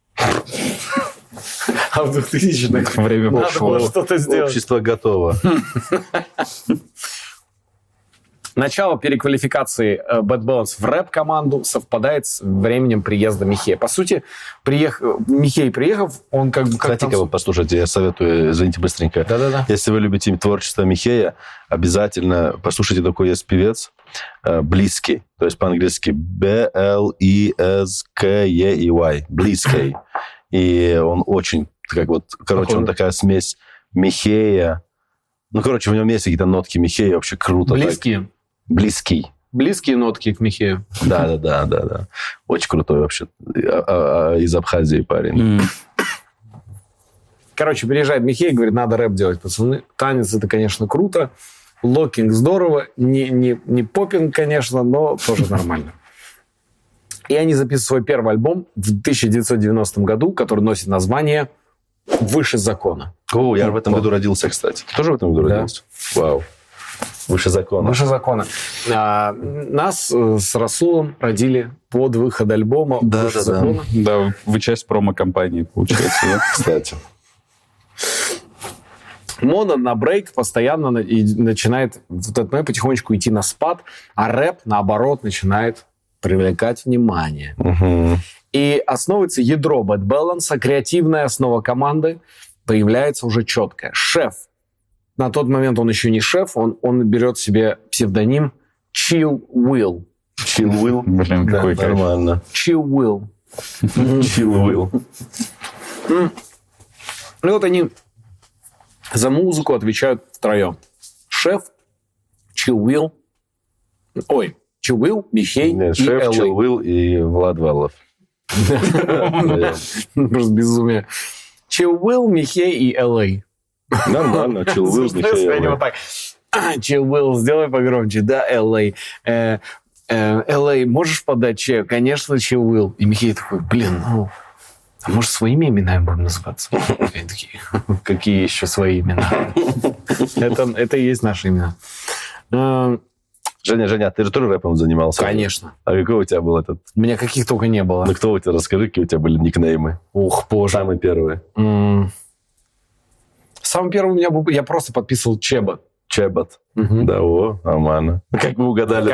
[SPEAKER 1] А в 2000-х
[SPEAKER 2] время
[SPEAKER 1] надо было что-то сделать.
[SPEAKER 3] Общество готово.
[SPEAKER 1] Начало переквалификации Bad Balance в рэп-команду совпадает с временем приезда Михея. По сути, Михей приехав, он как бы...
[SPEAKER 3] Кстати, вы послушайте, я советую, извините, быстренько.
[SPEAKER 1] Да-да-да.
[SPEAKER 3] Если вы любите творчество Михея, обязательно послушайте, такой есть певец, Близкий, то есть по-английски B-L-E-S-K-E-Y, Близкий. И он очень, он такая смесь Михея. В нем есть какие-то нотки Михея, вообще круто.
[SPEAKER 1] Близкие?
[SPEAKER 3] Так. Близкий.
[SPEAKER 1] Близкие нотки к Михею.
[SPEAKER 3] Да. Очень крутой вообще. Из Абхазии парень.
[SPEAKER 1] Короче, приезжает Михей, говорит, надо рэп делать, пацаны. Танец, это, конечно, круто. Локинг здорово. Не попинг, конечно, но тоже нормально. И они записывают свой первый альбом в 1990 году, который носит название «Выше закона».
[SPEAKER 3] О, я в этом году родился, кстати. Ты тоже в этом году родился? Вау. Выше закона.
[SPEAKER 1] Выше закона. Нас с Расулом родили под выход альбома «Выше закона».
[SPEAKER 2] Да, вы часть промо-компании, получается, да?
[SPEAKER 3] Кстати.
[SPEAKER 1] Мода на брейк постоянно начинает в этот момент потихонечку идти на спад, а рэп, наоборот, начинает привлекать внимание. И основывается ядро Bad Balance, креативная основа команды появляется уже четкая. Шеф. На тот момент он еще не шеф, он берет себе псевдоним Chill Will.
[SPEAKER 3] Chill Will?
[SPEAKER 2] Блин, какой
[SPEAKER 3] нормально.
[SPEAKER 1] Chill Will.
[SPEAKER 3] Chill Will.
[SPEAKER 1] Ну вот они за музыку отвечают втроем. Шеф, Chill Will, Михей и
[SPEAKER 3] Шеф,
[SPEAKER 1] LA.
[SPEAKER 3] Chill Will и Влад Валов.
[SPEAKER 1] Просто безумие. Chill Will, Михей и LA.
[SPEAKER 3] Нормально, Chill Will, Михей и LA.
[SPEAKER 1] Chill Will, сделай погромче. Да, LA. LA, можешь подать чек? Конечно, Chill Will. И Михей такой, а может, своими именами будем называться? И они такие, какие еще свои имена? Это и есть наши имена.
[SPEAKER 3] Женя, ты же тоже рэпом занимался?
[SPEAKER 1] Конечно.
[SPEAKER 3] А какой у тебя был этот?
[SPEAKER 1] У меня каких только не было.
[SPEAKER 3] Ну, кто у тебя, расскажи, какие у тебя были никнеймы?
[SPEAKER 1] Ух, боже.
[SPEAKER 3] Самые первые.
[SPEAKER 1] Самый первый у меня был, я просто подписывал Чебот.
[SPEAKER 3] Чебот. Да, нормально. Как вы угадали,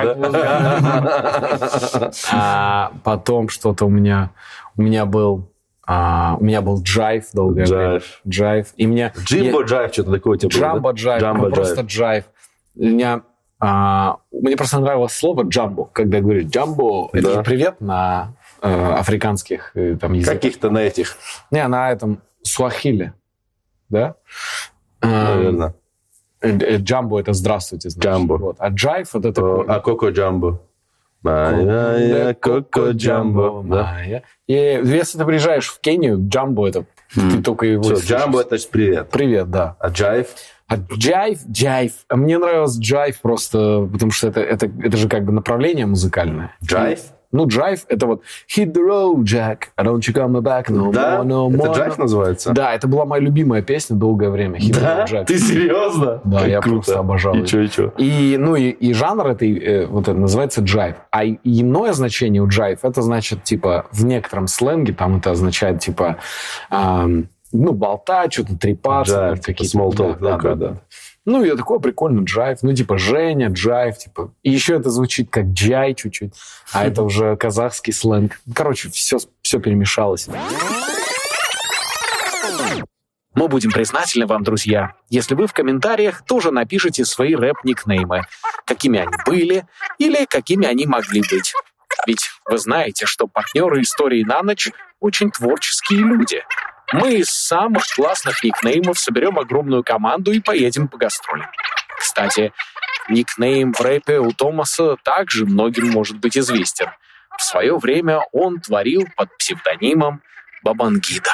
[SPEAKER 3] да?
[SPEAKER 1] А потом что-то у меня был Джайв долгое время. Джайв. И меня...
[SPEAKER 3] Джимбо Джайв, что-то такое у тебя было,
[SPEAKER 1] Джамбо Джайв. Просто Джайв. Мне просто нравилось слово «джамбо». Когда говорю «джамбо», это же привет на африканских там языках.
[SPEAKER 3] Каких-то на этих.
[SPEAKER 1] Не, на этом суахили. Да?
[SPEAKER 3] Наверное.
[SPEAKER 1] Джамбо – это «здравствуйте».
[SPEAKER 3] Джамбо.
[SPEAKER 1] Вот. А джайв – это такой...
[SPEAKER 3] А коко джамбо? Моя коко джамбо.
[SPEAKER 1] И если ты приезжаешь в Кению, джамбо – это... Ты только его слышишь.
[SPEAKER 3] Джамбо – это же привет.
[SPEAKER 1] Привет, да.
[SPEAKER 3] А джайв?
[SPEAKER 1] Джайв. А мне нравилось джайв просто, потому что это же как бы направление музыкальное.
[SPEAKER 3] Джайв?
[SPEAKER 1] Ну, джайв — это вот hit the road, Jack, I don't you come back no
[SPEAKER 3] да?
[SPEAKER 1] more, no more.
[SPEAKER 3] Это джайв называется?
[SPEAKER 1] Да, это была моя любимая песня долгое время. Hit the road, Jack.
[SPEAKER 3] Ты серьезно?
[SPEAKER 1] Да,
[SPEAKER 3] как
[SPEAKER 1] я
[SPEAKER 3] круто.
[SPEAKER 1] просто обожал.
[SPEAKER 3] И чё?
[SPEAKER 1] И жанр этой, вот это называется джайв. А иное значение у джайв, это значит, типа, в некотором сленге, там это означает, типа, болтать, что-то трепаться.
[SPEAKER 3] Джайв, какие-то small talk. Да.
[SPEAKER 1] Ну, я такой, прикольно, джайв. Ну, типа, Женя, джайв, типа. И еще это звучит как джай чуть-чуть. А это уже казахский сленг. Короче, все перемешалось. Мы будем признательны вам, друзья, если вы в комментариях тоже напишите свои рэп-никнеймы. Какими они были или какими они могли быть. Ведь вы знаете, что партнеры истории на ночь очень творческие люди. Мы из самых классных никнеймов соберем огромную команду и поедем по гастролям. Кстати, никнейм в рэпе у Томаса также многим может быть известен. В свое время он творил под псевдонимом Бабангида.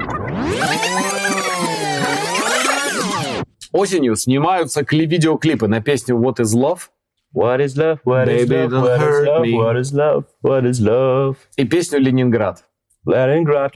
[SPEAKER 1] Осенью снимаются видеоклипы на песню What is Love?
[SPEAKER 3] What is love? What is
[SPEAKER 1] Baby,
[SPEAKER 3] love? What is love? What is love? What is love?
[SPEAKER 1] И песню Ленинград.
[SPEAKER 3] Leningrad.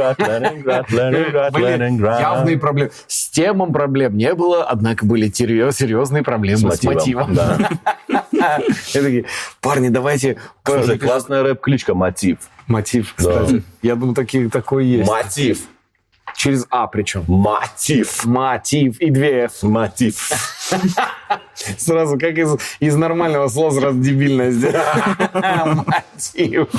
[SPEAKER 1] Явные проблемы. С темом проблем не было, однако были серьезные проблемы с мотивом.
[SPEAKER 3] Да.
[SPEAKER 1] Я такие, парни, давайте...
[SPEAKER 3] Слушай, классная рэп-кличка «Мотив».
[SPEAKER 1] Мотив, кстати. Я думаю, такой есть.
[SPEAKER 3] Мотив.
[SPEAKER 1] Через А причем.
[SPEAKER 3] Мотив.
[SPEAKER 1] И 2 F.
[SPEAKER 3] Мотив.
[SPEAKER 1] Сразу, как из нормального слова, сразу дебильное сделать. Мотив.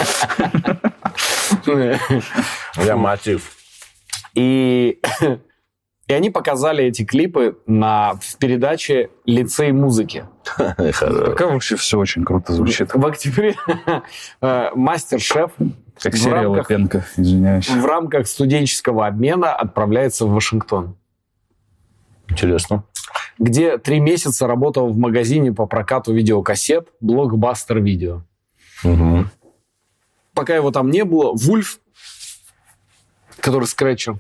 [SPEAKER 3] Я мотив.
[SPEAKER 1] И они показали эти клипы в передаче «Лицей музыки».
[SPEAKER 2] Пока вообще все очень круто звучит.
[SPEAKER 1] В октябре мастер-шеф
[SPEAKER 2] как серия Лапенко, извиняюсь.
[SPEAKER 1] В рамках студенческого обмена отправляется в Вашингтон.
[SPEAKER 3] Интересно.
[SPEAKER 1] Где 3 месяца работал в магазине по прокату видеокассет «Блокбастер Видео».
[SPEAKER 3] Угу.
[SPEAKER 1] Пока его там не было, Вульф, который скретчер,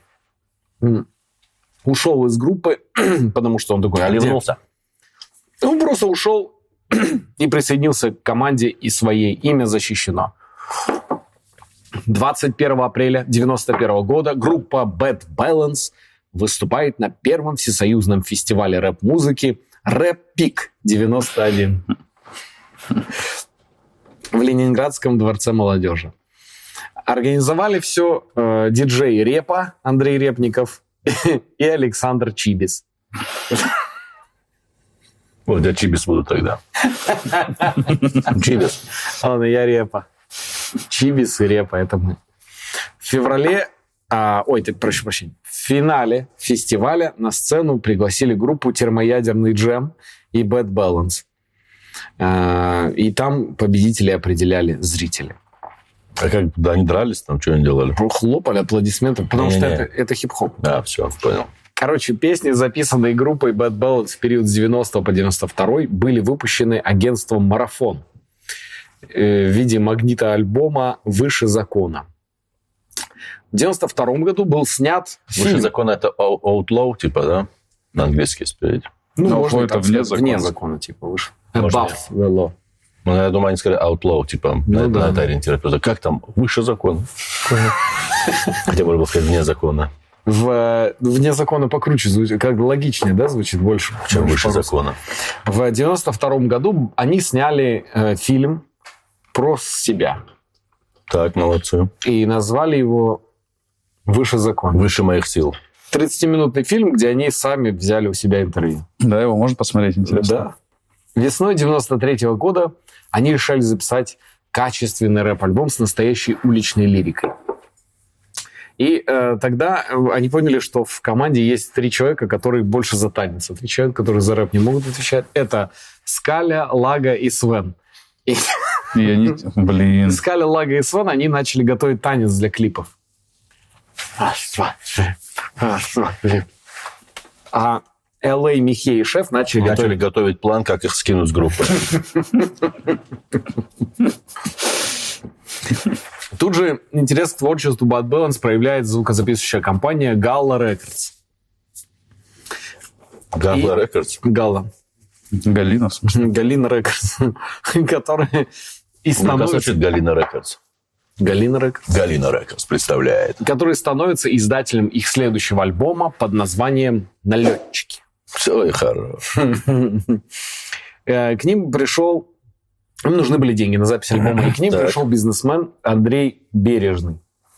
[SPEAKER 1] ушел из группы, потому что он такой...
[SPEAKER 3] Оливнулся.
[SPEAKER 1] Он просто ушел и присоединился к команде, и своей имя защищено. 21 апреля 1991 года группа Bad Balance выступает на первом всесоюзном фестивале рэп-музыки «Рэп-Пик 91» в Ленинградском дворце молодежи. Организовали все диджей Репа, Андрей Репников и Александр Чибис.
[SPEAKER 3] Вот я Чибис буду тогда. Чибис.
[SPEAKER 1] Ладно, я Репа. Чибис и Репа, это мы. В феврале, прошу прощения, в финале фестиваля на сцену пригласили группу «Термоядерный джем» и «Bad Balance». И там победителей определяли зрители.
[SPEAKER 3] А как, да, они дрались там, что они делали?
[SPEAKER 1] Хлопали, аплодисменты, потому что это хип-хоп.
[SPEAKER 3] Да, все, понял.
[SPEAKER 1] Короче, песни, записанные группой Bad Balance в период с 90 по 92 были выпущены агентством «Марафон» в виде магнита альбома «Выше закона». В 92 году был снят
[SPEAKER 3] фильм. «Выше закона» — это outlaw, типа, да? На английский спереди.
[SPEAKER 1] Ну, можно это вне закона, типа, выше. Above the law.
[SPEAKER 3] Ну, я думаю, они сказали outlaw, типа, на это ориентировать. Как там? Выше закона. Хотя можно было сказать вне закона.
[SPEAKER 1] Вне закона покруче звучит, как логичнее, да, звучит больше,
[SPEAKER 3] чем выше закона.
[SPEAKER 1] В 92 году они сняли фильм про себя.
[SPEAKER 3] Так, молодцы.
[SPEAKER 1] И назвали его «Выше закона».
[SPEAKER 3] «Выше моих сил».
[SPEAKER 1] 30-минутный фильм, где они сами взяли у себя интервью.
[SPEAKER 2] Да, его можно посмотреть, интересно.
[SPEAKER 1] Да. Весной 93 года они решили записать качественный рэп-альбом с настоящей уличной лирикой. И тогда они поняли, что в команде есть 3 человека, которые больше за танец. 3 человека, которые за рэп не могут отвечать. Это Скаля, Лага и Свен. И
[SPEAKER 2] блин.
[SPEAKER 1] Скаля, Лага и Свен, они начали готовить танец для клипов. А Л.А., Михей и Шеф начали
[SPEAKER 3] готовить план, как их скинуть с группы.
[SPEAKER 1] Тут же интерес к творчеству Bad Balance проявляет звукозаписывающая компания Galla Records.
[SPEAKER 3] Galla Records?
[SPEAKER 1] Galla.
[SPEAKER 2] Галина, в смысле?
[SPEAKER 1] Галина Records. Которая и становится...
[SPEAKER 3] Как звучит Галина Records?
[SPEAKER 1] Галина Records.
[SPEAKER 3] Галина Records представляет.
[SPEAKER 1] Который становится издателем их следующего альбома под названием «Налетчики».
[SPEAKER 3] Ой, хорош.
[SPEAKER 1] К ним пришел... Им нужны были деньги на запись альбома. И к ним пришел бизнесмен Андрей Бережный.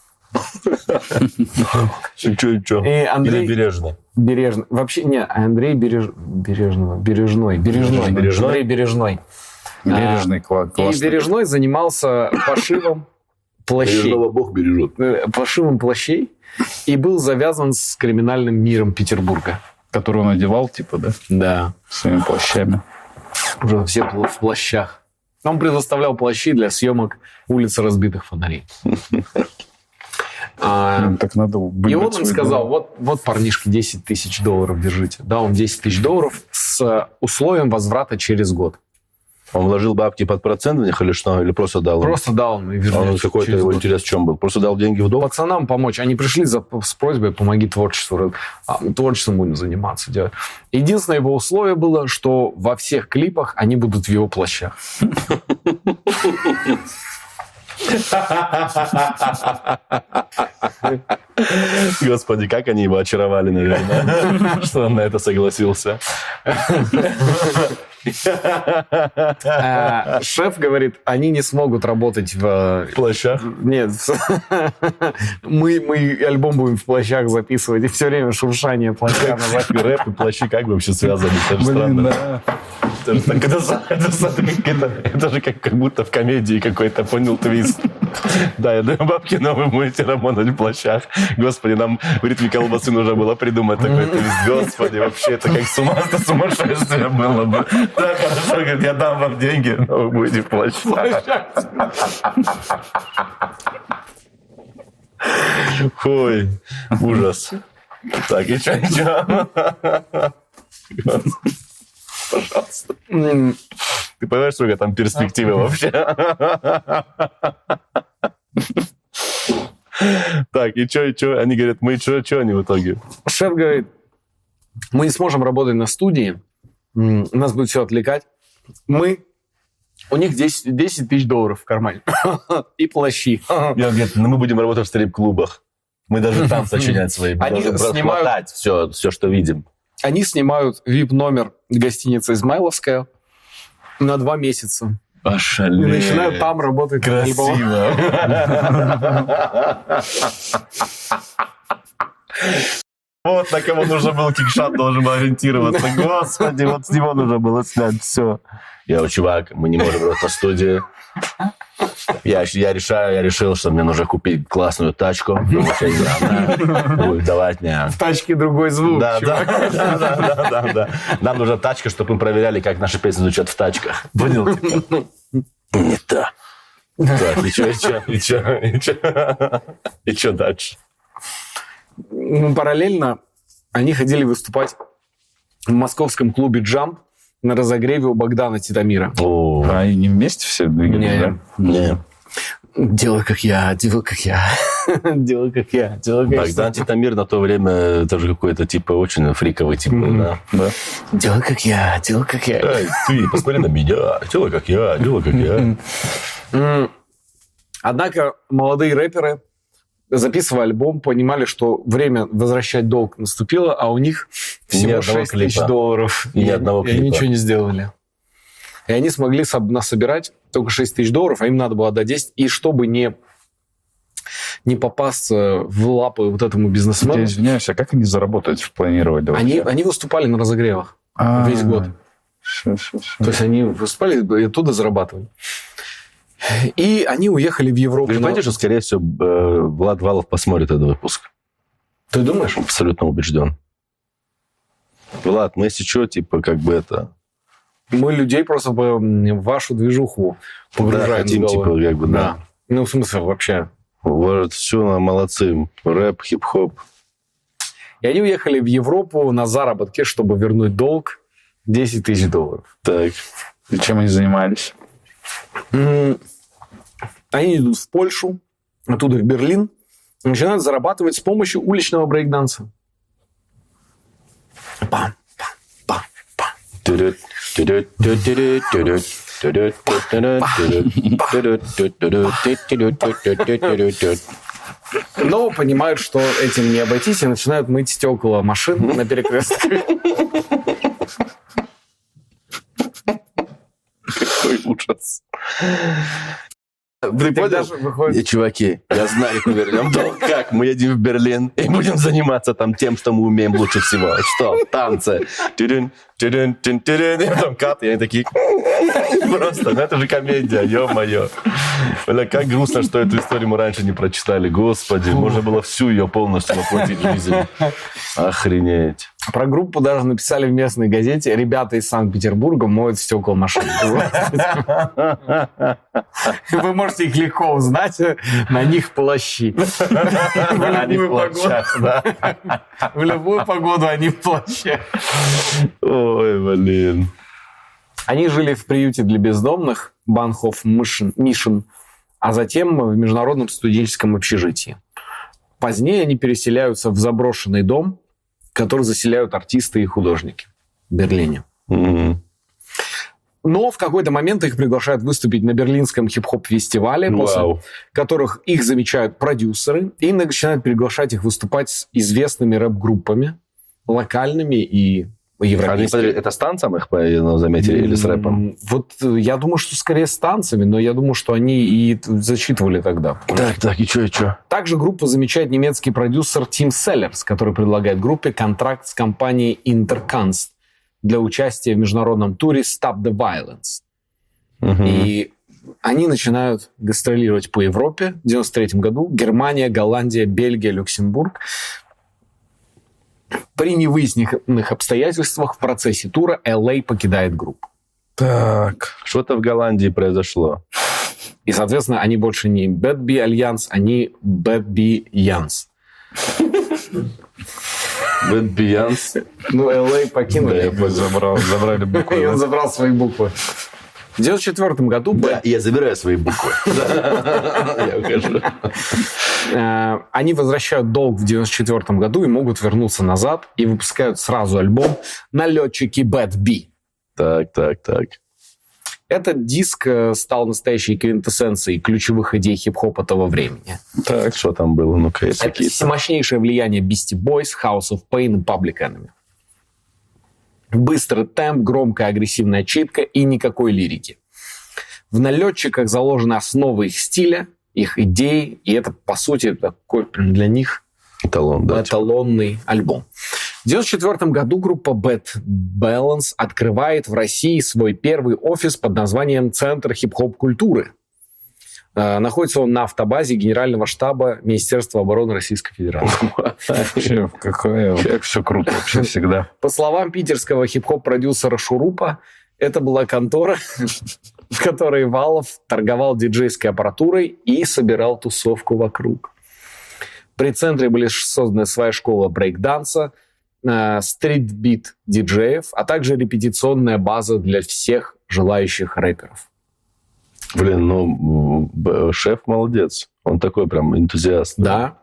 [SPEAKER 3] Или Бережный?
[SPEAKER 1] Бережный. Вообще, нет, Андрей Бережной. Андрей Бережной.
[SPEAKER 2] Бережный, классно.
[SPEAKER 1] И Бережной занимался пошивом плащей.
[SPEAKER 3] Бережного Бог бережет.
[SPEAKER 1] Пошивом плащей. И был завязан с криминальным миром Петербурга.
[SPEAKER 2] Который он одевал, типа, да?
[SPEAKER 1] Да.
[SPEAKER 2] Своими плащами.
[SPEAKER 1] Уже все в плащах. Он предоставлял плащи для съемок «Улицы разбитых фонарей».
[SPEAKER 2] Так надо быть.
[SPEAKER 1] И он им сказал, вот, парнишки, $10 тысяч держите. Дал им $10 тысяч с условием возврата через год.
[SPEAKER 3] Он вложил бабки под процент в них или что? Или просто дал им?
[SPEAKER 1] Просто дал им.
[SPEAKER 3] Он какой-то его интерес в чем был? Просто дал деньги в долг?
[SPEAKER 1] Пацанам помочь. Они пришли с просьбой «помоги творчеству». Творчеством будем заниматься. Делать. Единственное его условие было, что во всех клипах они будут в его плащах.
[SPEAKER 3] Господи, как они его очаровали, наверное, что он на это согласился.
[SPEAKER 1] Шеф говорит, они не смогут работать в
[SPEAKER 3] плащах.
[SPEAKER 1] Нет, мы альбом будем в плащах записывать, и все время шуршание плаща.
[SPEAKER 3] Рэп и плащи как вообще связаны? Это же странно. Это же как будто в комедии какой-то, понял, твист. Да, я даю бабки, но вы будете работать в плащах. Господи, нам в «Ритме колбасы» нужно было придумать такой твист. Господи, вообще, это как сумасшествие было бы. Да, хорошо, говорит, я дам вам деньги, но вы будете в плащах. Ой, ужас. Так, и что? Пожалуйста. Ты понимаешь, сколько там перспективы вообще? Так, и что? Они говорят, мы что они в итоге?
[SPEAKER 1] Шеф говорит, мы не сможем работать на студии, нас будет все отвлекать. У них $10 тысяч в кармане. И плащи.
[SPEAKER 3] И он говорит, мы будем работать в стрип-клубах. Мы даже там сочинять свои. Мы должны просмотреть все, что видим.
[SPEAKER 1] Они снимают VIP-номер гостиницы «Измайловская» на 2 месяца.
[SPEAKER 3] Пошали.
[SPEAKER 1] И начинают там работать.
[SPEAKER 3] Красиво. Вот на кого нужно был кикшот, должен был ориентироваться. Господи, вот с него нужно было снять все. Я, чувак, мы не можем работать на студии. Я решил, что мне нужно купить классную тачку. Будет давать мне...
[SPEAKER 1] В тачке другой звук.
[SPEAKER 3] Да. Нам нужна тачка, чтобы мы проверяли, как наши песни звучат в тачках. Понял? Не то. Так, и что дальше?
[SPEAKER 1] Параллельно они ходили выступать в московском клубе «Джамп» на разогреве у Богдана Титомира.
[SPEAKER 2] А они не вместе все двигались, да?
[SPEAKER 3] Не.
[SPEAKER 1] Делай, как я, делай, как я. Делай, как я, делай, как я.
[SPEAKER 3] Богдан Титомир на то время тоже какой-то, типа, очень фриковый, типа, да?
[SPEAKER 1] Делай, как я, делай, как я.
[SPEAKER 3] Эй, ты, посмотри на меня, делай, как я, делай, как я.
[SPEAKER 1] Однако молодые рэперы, записывая альбом, понимали, что время возвращать долг наступило, а у них всего $6 тысяч.
[SPEAKER 3] И ни одного клипа.
[SPEAKER 1] И они ничего не сделали. И они смогли насобирать только $6 тысяч, а им надо было отдать 10. И чтобы не попасться в лапы вот этому бизнесмену...
[SPEAKER 2] Я извиняюсь, а как они заработать планировали?
[SPEAKER 1] Они выступали на разогревах весь год. То есть они выступали и оттуда зарабатывали. И они уехали в Европу.
[SPEAKER 3] Вы понимаете, что, скорее всего, Влад Валов посмотрит этот выпуск?
[SPEAKER 1] Ты думаешь?
[SPEAKER 3] Абсолютно убежден. Влад, мы если что, типа, как бы это...
[SPEAKER 1] Мы людей просто в вашу движуху погружаем.
[SPEAKER 3] Да, хотим, типа, как бы, да.
[SPEAKER 1] Ну, в смысле, вообще.
[SPEAKER 3] Вот, все, молодцы. Рэп, хип-хоп.
[SPEAKER 1] И они уехали в Европу на заработки, чтобы вернуть долг $10 тысяч.
[SPEAKER 3] Так.
[SPEAKER 2] И чем они занимались?
[SPEAKER 1] Они идут в Польшу, оттуда в Берлин, и начинают зарабатывать с помощью уличного брейк-данса. Но понимают, что этим не обойтись, и начинают мыть стекла машин на перекрестках.
[SPEAKER 3] Какой ужас. Вы поняли? Чуваки, я знаю, как мы вернем долг. Как? Мы едем в Берлин и будем заниматься там тем, что мы умеем лучше всего. Что? Танцы. И потом кат, и они такие... Просто, это же комедия, ё-моё. Бля, как грустно, что эту историю мы раньше не прочитали. Господи, можно было всю ее полностью воплотить в жизнь. Охренеть.
[SPEAKER 1] Про группу даже написали в местной газете: ребята из Санкт-Петербурга моют стекла машин. Вы можете их легко узнать, на них плащи. В любую погоду они в плаще.
[SPEAKER 3] Ой, блин.
[SPEAKER 1] Они жили в приюте для бездомных Банхоф Мишен, а затем в международном студенческом общежитии. Позднее они переселяются в заброшенный дом, который заселяют артисты и художники в Берлине.
[SPEAKER 3] Mm-hmm.
[SPEAKER 1] Но в какой-то момент их приглашают выступить на берлинском хип-хоп-фестивале, после которых их замечают продюсеры и начинают приглашать их выступать с известными рэп-группами, локальными и европейскими.
[SPEAKER 3] Это с танцем их заметили или с рэпом?
[SPEAKER 1] Вот я думаю, что скорее с танцами, но я думаю, что они и зачитывали тогда.
[SPEAKER 3] Так, и чё?
[SPEAKER 1] Также группу замечает немецкий продюсер Тим Селлерс, который предлагает группе контракт с компанией Interkunst для участия в международном туре Stop the Violence.
[SPEAKER 3] Угу.
[SPEAKER 1] И они начинают гастролировать по Европе в 1993 году. Германия, Голландия, Бельгия, Люксембург. При невыясненных обстоятельствах в процессе тура LA покидает группу.
[SPEAKER 2] Так.
[SPEAKER 3] Что-то в Голландии произошло.
[SPEAKER 1] И, соответственно, они больше не Bad Bee Альянс, они Bad Bee Янс.
[SPEAKER 3] Bad Bee Янс?
[SPEAKER 1] Ну, LA покинули.
[SPEAKER 2] Да, забрали буквы.
[SPEAKER 1] И он забрал свои буквы. В 1994 году...
[SPEAKER 3] Да, я забираю свои буквы. Я ухожу.
[SPEAKER 1] Они возвращают долг в 1994 году и могут вернуться назад и выпускают сразу альбом «Налетчики Bad Bee».
[SPEAKER 3] Так.
[SPEAKER 1] Этот диск стал настоящей квинтэссенцией ключевых идей хип-хопа того времени.
[SPEAKER 3] Так, что там было? Ну-ка,
[SPEAKER 1] это всемощнейшее влияние Beastie Boys, House of Pain и Public Enemy. Быстрый темп, громкая агрессивная читка и никакой лирики. В «Налетчиках» заложены основы их стиля, их идей, и это, по сути, такой для них эталонный альбом. В 1994 году группа Bad Balance открывает в России свой первый офис под названием «Центр хип-хоп-культуры». Находится он на автобазе Генерального штаба Министерства обороны Российской Федерации.
[SPEAKER 2] Как все круто вообще всегда.
[SPEAKER 1] По словам питерского хип-хоп-продюсера Шурупа, это была контора, в которой Валов торговал диджейской аппаратурой и собирал тусовку вокруг. При центре были созданы своя школа брейк-данса, стрит-бит диджеев, а также репетиционная база для всех желающих рэперов.
[SPEAKER 3] Блин, ну, шеф молодец. Он такой прям энтузиаст.
[SPEAKER 1] Да.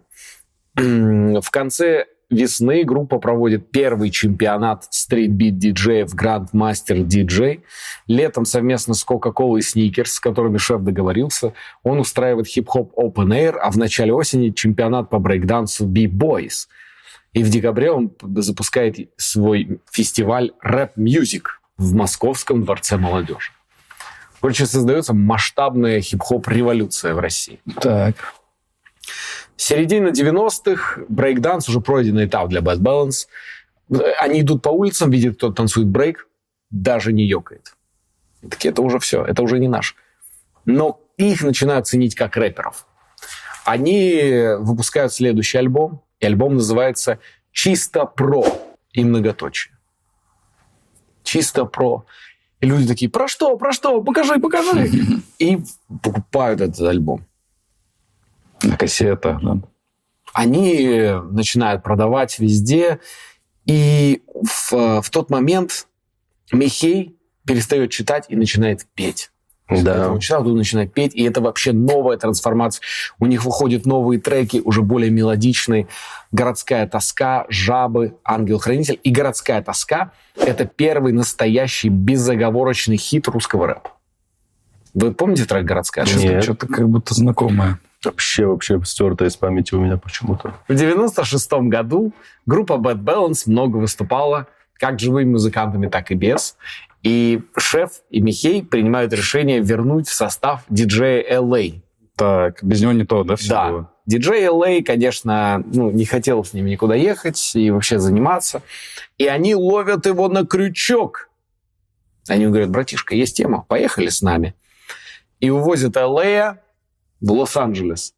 [SPEAKER 1] В конце весны группа проводит первый чемпионат стрит-бит-диджеев Grandmaster DJ. Летом совместно с Coca-Cola и Snickers, с которыми шеф договорился, он устраивает хип-хоп Open Air, а в начале осени чемпионат по брейкдансу B-Boys. И в декабре он запускает свой фестиваль Rap Music в Московском дворце молодежи. Короче, создается масштабная хип-хоп-революция в России.
[SPEAKER 2] Так.
[SPEAKER 1] Середина 90-х, брейк-данс уже пройденный этап для Bad Balance. Они идут по улицам, видят, кто танцует брейк, даже не ёкает. Так это уже все, это уже не наш. Но их начинают ценить как рэперов. Они выпускают следующий альбом, и альбом называется «Чисто про» и многоточие. «Чисто про». И люди такие: про что? Покажи. И покупают этот альбом.
[SPEAKER 2] На кассетах, да.
[SPEAKER 1] Они начинают продавать везде. И в тот момент Михей перестает читать и начинает петь.
[SPEAKER 3] Да.
[SPEAKER 1] Он читал, тут начинает петь. И это вообще новая трансформация. У них выходят новые треки, уже более мелодичные. «Городская тоска», «Жабы», «Ангел-хранитель». И «Городская тоска» — это первый настоящий безоговорочный хит русского рэпа. Вы помните трек «Городская тоска»?
[SPEAKER 2] Нет. Что-то как будто знакомое.
[SPEAKER 3] Вообще стертое из памяти у меня почему-то.
[SPEAKER 1] В 96-м году группа Bad Balance много выступала как живыми музыкантами, так и без. И шеф и Михей принимают решение вернуть в состав диджея LA.
[SPEAKER 2] Так, без него не то, да, все
[SPEAKER 1] да.
[SPEAKER 2] было?
[SPEAKER 1] Диджей LA, конечно, не хотел с ними никуда ехать и вообще заниматься. И они ловят его на крючок. Они говорят: братишка, есть тема, поехали с нами. И увозят LA в Лос-Анджелес.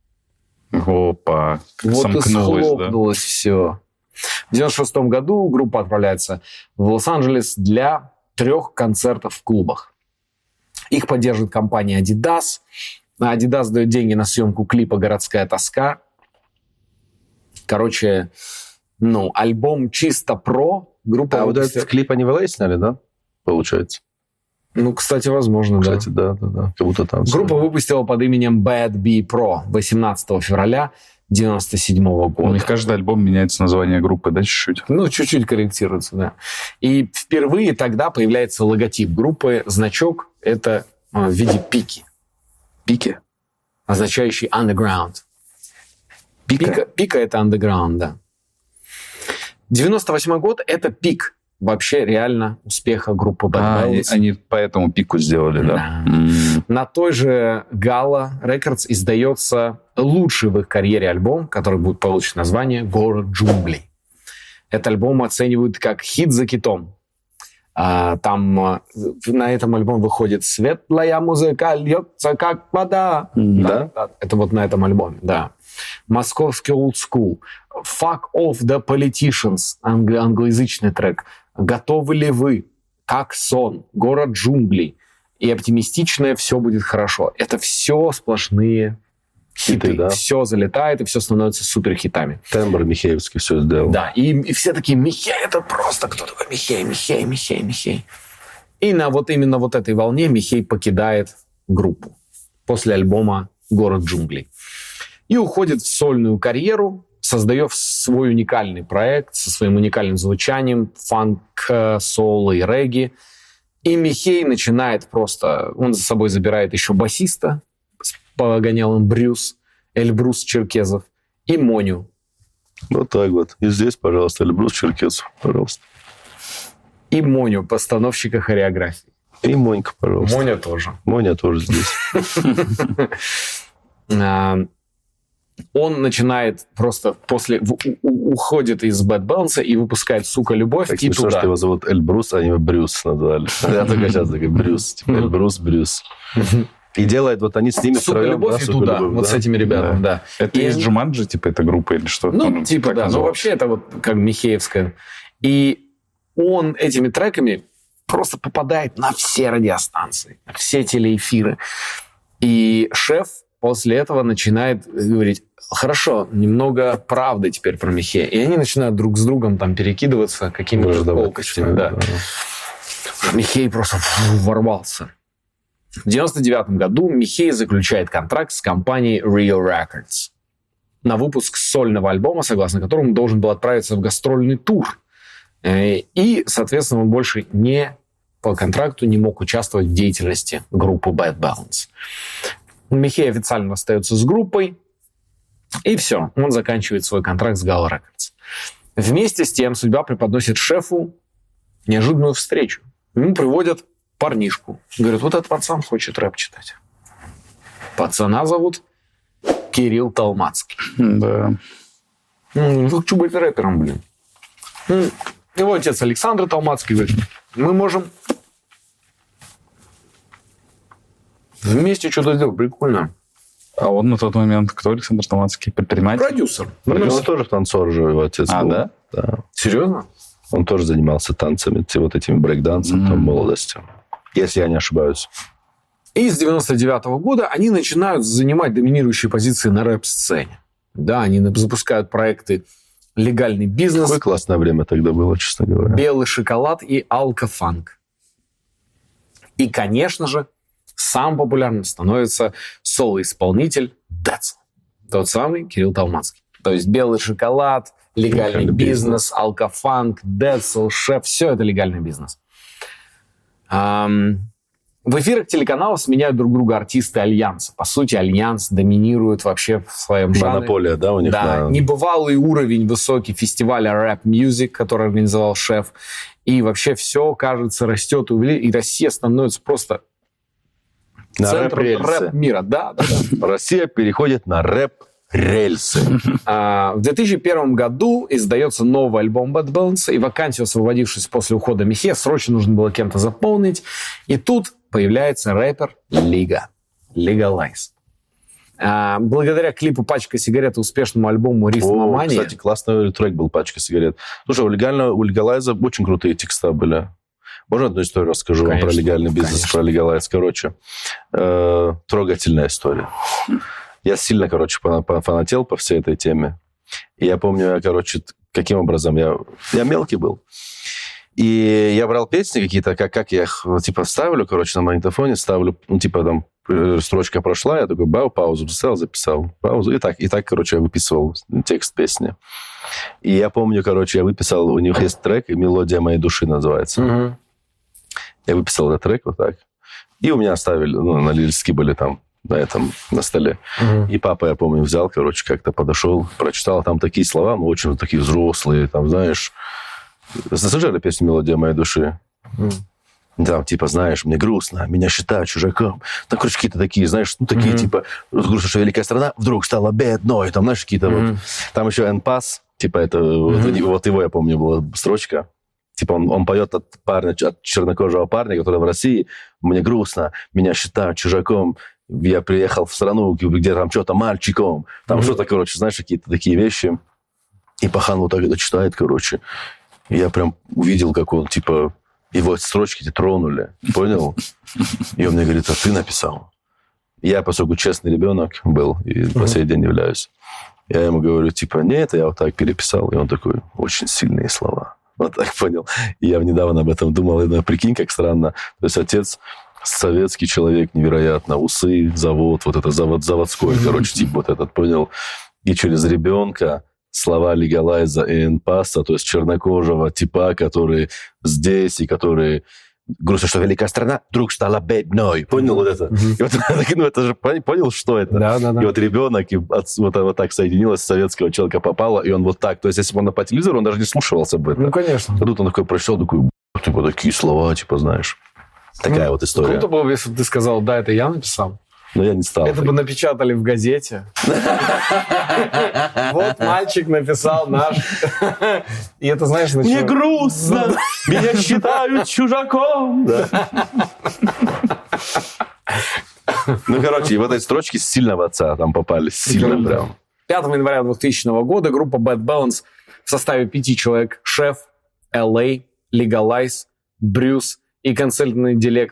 [SPEAKER 2] Опа,
[SPEAKER 1] вот
[SPEAKER 2] сомкнулось,
[SPEAKER 1] и схлопнулось все. В 96-м году группа отправляется в Лос-Анджелес для 3 концертов в клубах. Их поддерживает компания Adidas. Adidas дает деньги на съемку клипа «Городская тоска». Короче, альбом чисто про. Группа
[SPEAKER 3] вот этот клип они в LA сняли, да? Получается.
[SPEAKER 1] Кстати, возможно,
[SPEAKER 3] да. Кстати, да. Как будто там.
[SPEAKER 1] Группа выпустила под именем Bad Bee Pro 18 февраля 97 года.
[SPEAKER 2] У них каждый альбом меняется название группы, да, чуть-чуть?
[SPEAKER 1] Чуть-чуть корректируется, да. И впервые тогда появляется логотип группы. Значок — это в виде пики. Пики, означающий underground. Пика — это underground, да. 98 год — это пик вообще реально успеха группы Bad Balance.
[SPEAKER 2] Они поэтому пику сделали, да?
[SPEAKER 1] На той же Gala Records издается лучший в их карьере альбом, который будет получить название «Город джунглей». Этот альбом оценивают как хит за китом. Там на этом альбоме выходит «Светлая музыка льется, как вода».
[SPEAKER 2] Да?
[SPEAKER 1] Это вот на этом альбоме, да. «Московский old school», «Fuck off the politicians», англоязычный трек, «Готовы ли вы?», «Как сон», «Город джунглей» и оптимистичное «Все будет хорошо». Это все сплошные хиты. Да? Все залетает, и все становится суперхитами.
[SPEAKER 3] Тембр Михеевский все сделал.
[SPEAKER 1] Да, и все такие: Михей, это просто кто такой Михей. И именно вот этой волне Михей покидает группу после альбома «Город джунглей». И уходит в сольную карьеру, создает свой уникальный проект со своим уникальным звучанием, фанк, соул и регги. И Михей начинает он за собой забирает еще басиста с погонялом Эльбрус Черкезов и Моню.
[SPEAKER 3] Вот так вот. И здесь, пожалуйста, Эльбрус Черкезов, пожалуйста.
[SPEAKER 1] И Моню, постановщика хореографии.
[SPEAKER 3] И Монька, пожалуйста.
[SPEAKER 1] Моня тоже
[SPEAKER 3] здесь.
[SPEAKER 1] Он начинает уходит из Bad Balance и выпускает «Сука, любовь».
[SPEAKER 3] Так смешно, что его зовут Эльбрус, а его Брюс назвали. Я только сейчас такой Брюс. Эльбрус, Брюс. И делает они с ними
[SPEAKER 1] «Сука, любовь» и «Туда». Вот с этими ребятами, да.
[SPEAKER 2] Это из Джуманджи, эта группа или что?
[SPEAKER 1] Да. Вообще это как Михеевская. И он этими треками просто попадает на все радиостанции, на все телеэфиры. И шеф после этого начинает говорить: хорошо, немного правды теперь про Михея. И они начинают друг с другом там перекидываться какими-то колкостями. Да. Михей просто ворвался. В 1999 году Михей заключает контракт с компанией Rio Records на выпуск сольного альбома, согласно которому должен был отправиться в гастрольный тур. И, соответственно, он больше по контракту не мог участвовать в деятельности группы Bad Balance. Михей официально расстается с группой, и все, он заканчивает свой контракт с Gala Records. Вместе с тем судьба преподносит шефу неожиданную встречу. Ему приводят парнишку. Говорят: вот этот пацан хочет рэп читать. Пацана зовут Кирилл Толмацкий.
[SPEAKER 2] Да.
[SPEAKER 1] Хочу быть рэпером, блин. Его отец Александр Толмацкий говорит: мы можем вместе что-то сделать. Прикольно.
[SPEAKER 2] А он на тот момент кто, Александр Толмацкий? Предприниматель?
[SPEAKER 1] Продюсер.
[SPEAKER 3] Он тоже танцор же, его отец был.
[SPEAKER 2] Да?
[SPEAKER 3] Да.
[SPEAKER 1] Серьезно?
[SPEAKER 3] Он тоже занимался танцами, вот этими брейк-дансом в молодости. Если я не ошибаюсь.
[SPEAKER 1] И с 99 года они начинают занимать доминирующие позиции на рэп-сцене. Да, они запускают проекты «Легальный бизнес».
[SPEAKER 3] Какое классное время тогда было, честно говоря.
[SPEAKER 1] «Белый шоколад» и «Алкофанк». И, конечно же, самым популярным становится соло-исполнитель Децл. Тот самый Кирилл Толмацкий. То есть «Белый шоколад», «Легальный бизнес», «Алкофанк», Децл, «Шеф» – все это легальный бизнес. В эфирах телеканалов сменяют друг друга артисты Альянса. По сути, Альянс доминирует вообще в своем жанре.
[SPEAKER 3] Монополия, да, у них?
[SPEAKER 1] Да, небывалый уровень высокий фестиваля Rap Music, который организовал шеф. И вообще все, кажется, растет и Россия становится просто центром рэп мира. Да.
[SPEAKER 3] Россия переходит на рэп-рельсы.
[SPEAKER 1] В 2001 году издается новый альбом Bad Balance, и вакансию, освободившись после ухода Михея, срочно нужно было кем-то заполнить. И тут появляется рэпер Лига. Legalize. Благодаря клипу «Пачка сигарет» и успешному альбому «Рифмомания».
[SPEAKER 3] Кстати, классный трек был «Пачка сигарет». Слушай, у Legalize очень крутые текста были. Можно одну историю расскажу вам про легальный бизнес, про Legalize? Короче, трогательная история. Я сильно, фанател по всей этой теме. И я помню, каким образом я мелкий был. И я брал песни какие-то, как я их, ставлю, на магнитофоне, ставлю, там, строчка прошла, я такой, паузу поставил, записал, паузу, и так, я выписывал текст песни. И я помню, я выписал, у них есть трек, «Мелодия моей души» называется.
[SPEAKER 1] Угу.
[SPEAKER 3] Я выписал этот трек вот так. И у меня оставили, на лириски были там, на столе. И папа, я помню, взял, как-то подошел, прочитал, там такие слова, очень такие взрослые, там, знаешь... Слышали песню «Мелодия моей души»? Там, знаешь, мне грустно, меня считают чужаком. Там, какие-то такие, знаешь, такие, грустно, что великая страна вдруг стала бедной. Там, знаешь, какие-то Там еще «Энпас», это вот его, я помню, была строчка. Он поет от чернокожего парня, который в России. Мне грустно, меня считают чужаком. Я приехал в страну, где там что-то мальчиком. Там что-то, знаешь, какие-то такие вещи. И пахан вот так это читает, И я прям увидел, как он, его строчки тронули. Понял? И он мне говорит: а ты написал? Я, поскольку честный ребенок был, и по сей день являюсь, я ему говорю, нет, я вот так переписал. И он такой: очень сильные слова. Вот так понял. И я недавно об этом думал. И прикинь, как странно. То есть отец советский человек, невероятно. Усы, завод, вот это заводской, вот этот, понял? И через ребенка слова Legalize и Энпаса, то есть чернокожего типа, который здесь и который... Грустно, что великая страна вдруг стала бедной. Понял вот это? И вот, это же понял, что это?
[SPEAKER 1] Да.
[SPEAKER 3] И вот ребенок вот так соединилось, советского человека попало, и он вот так. То есть, если бы он по телевизору, он даже не слушался бы это.
[SPEAKER 1] Ну, конечно.
[SPEAKER 3] А тут он такой прочитал, такие слова, знаешь. Такая вот история.
[SPEAKER 1] Круто было бы, если бы ты сказал: да, это я написал.
[SPEAKER 3] Но я не стал.
[SPEAKER 1] Это бы напечатали в газете. Вот мальчик написал наш. И это, знаешь,
[SPEAKER 3] мне грустно, меня считают чужаком. И в этой строчке сильно в отца там попали. Сильно прям.
[SPEAKER 1] 5 января 2000 года группа Bad Balance в составе 5 человек: Шеф, LA, Legalize, Брюс и концертный дилект...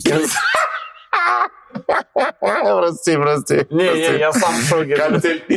[SPEAKER 3] Прости.
[SPEAKER 1] Не, я сам в шоке.
[SPEAKER 3] Концертный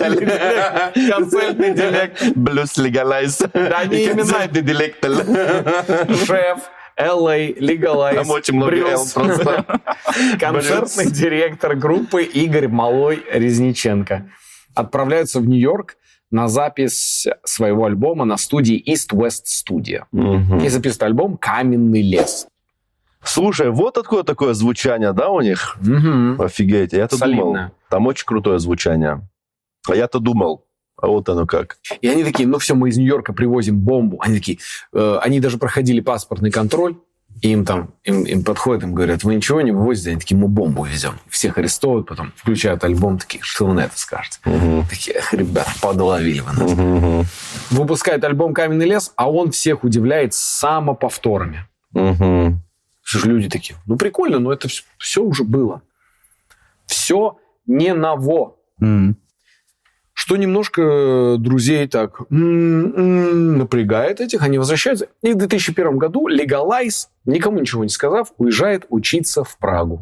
[SPEAKER 3] дилект. Блюз легалайз.
[SPEAKER 1] Да, не именно.
[SPEAKER 3] Дилект.
[SPEAKER 1] Шеф, LA, Legalize.
[SPEAKER 3] Там очень много L просто.
[SPEAKER 1] Концертный директор группы Игорь Малой-Резниченко отправляются в Нью-Йорк на запись своего альбома на студии East West Studio. И записывают альбом «Каменный лес».
[SPEAKER 3] Слушай, вот откуда такое звучание, да, у них? Офигеть. Я-то думал, там очень крутое звучание. А я-то думал, а вот оно как.
[SPEAKER 1] И они такие, ну все, мы из Нью-Йорка привозим бомбу. Они такие, они даже проходили паспортный контроль, и им подходят, им говорят, вы ничего не вывозите? Они такие, мы бомбу везем. Всех арестовывают, потом включают альбом, такие, что вы на это скажете? Такие, ребят, подловили вы нас. Выпускают альбом «Каменный лес», а он всех удивляет самоповторами. Что же люди такие, ну прикольно, но это все уже было. Все не ново. Что немножко друзей так напрягает этих, они возвращаются. И в 2001 году Legalize, никому ничего не сказав, уезжает учиться в Прагу.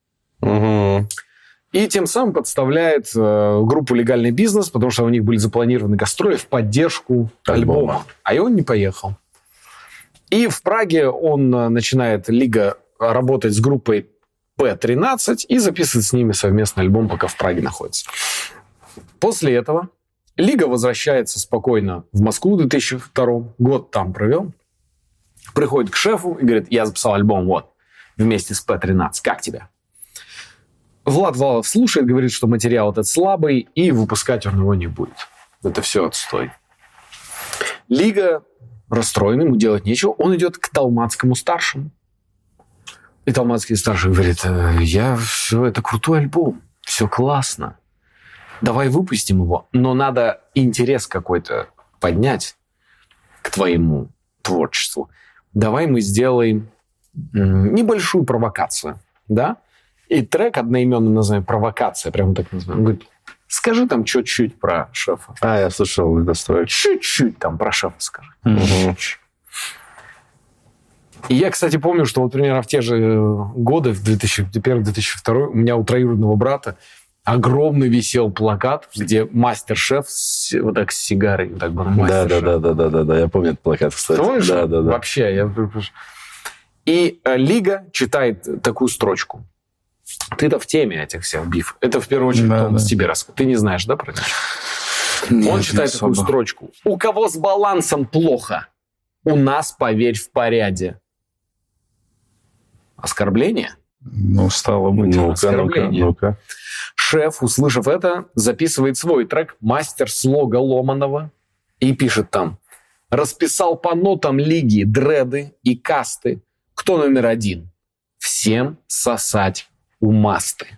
[SPEAKER 1] И тем самым подставляет группу «Легальный бизнес», потому что у них были запланированы гастроли в поддержку альбома. А и он не поехал. И в Праге он начинает, Лига, работать с группой P13 и записывать с ними совместный альбом, пока в Праге находится. После этого Лига возвращается спокойно в Москву в 2002 год там провел. Приходит к шефу и говорит, я записал альбом вот вместе с P13. Как тебе? Влад Валов слушает, говорит, что материал этот слабый, и выпускать он его не будет. Это все отстой. Лига расстроен, ему делать нечего. Он идет к Талмацкому старшему. И Талмацкий старший говорит, все, это крутой альбом, все классно. Давай выпустим его, но надо интерес какой-то поднять к твоему творчеству. Давай мы сделаем небольшую провокацию, да? И трек одноименный назовем «Провокация», прямо так называем. Он говорит, скажи там чуть-чуть про шефа.
[SPEAKER 3] Я слышал это стоит.
[SPEAKER 1] Чуть-чуть там про шефа скажи. И я, кстати, помню, что вот примерно в те же годы, в 2001-2002, у меня у троюродного брата огромный висел плакат, где мастер-шеф вот так с сигарой. Вот так был,
[SPEAKER 3] да, я помню этот плакат, кстати.
[SPEAKER 1] Помнишь?
[SPEAKER 3] Да.
[SPEAKER 1] Вообще. И Лига читает такую строчку. Ты-то в теме этих всех биф. Это в первую очередь Томас тебе рассказывает. Ты не знаешь, да, про это? Он читает такую строчку. У кого с балансом плохо, у нас, поверь, в порядке. Оскорбление?
[SPEAKER 2] Ну, стало быть.
[SPEAKER 1] Оскорбление.
[SPEAKER 3] Ну-ка.
[SPEAKER 1] Шеф, услышав это, записывает свой трек «Мастер слога Ломанова» и пишет там: расписал по нотам Лиги дреды и касты. Кто номер один? Всем сосать у масты.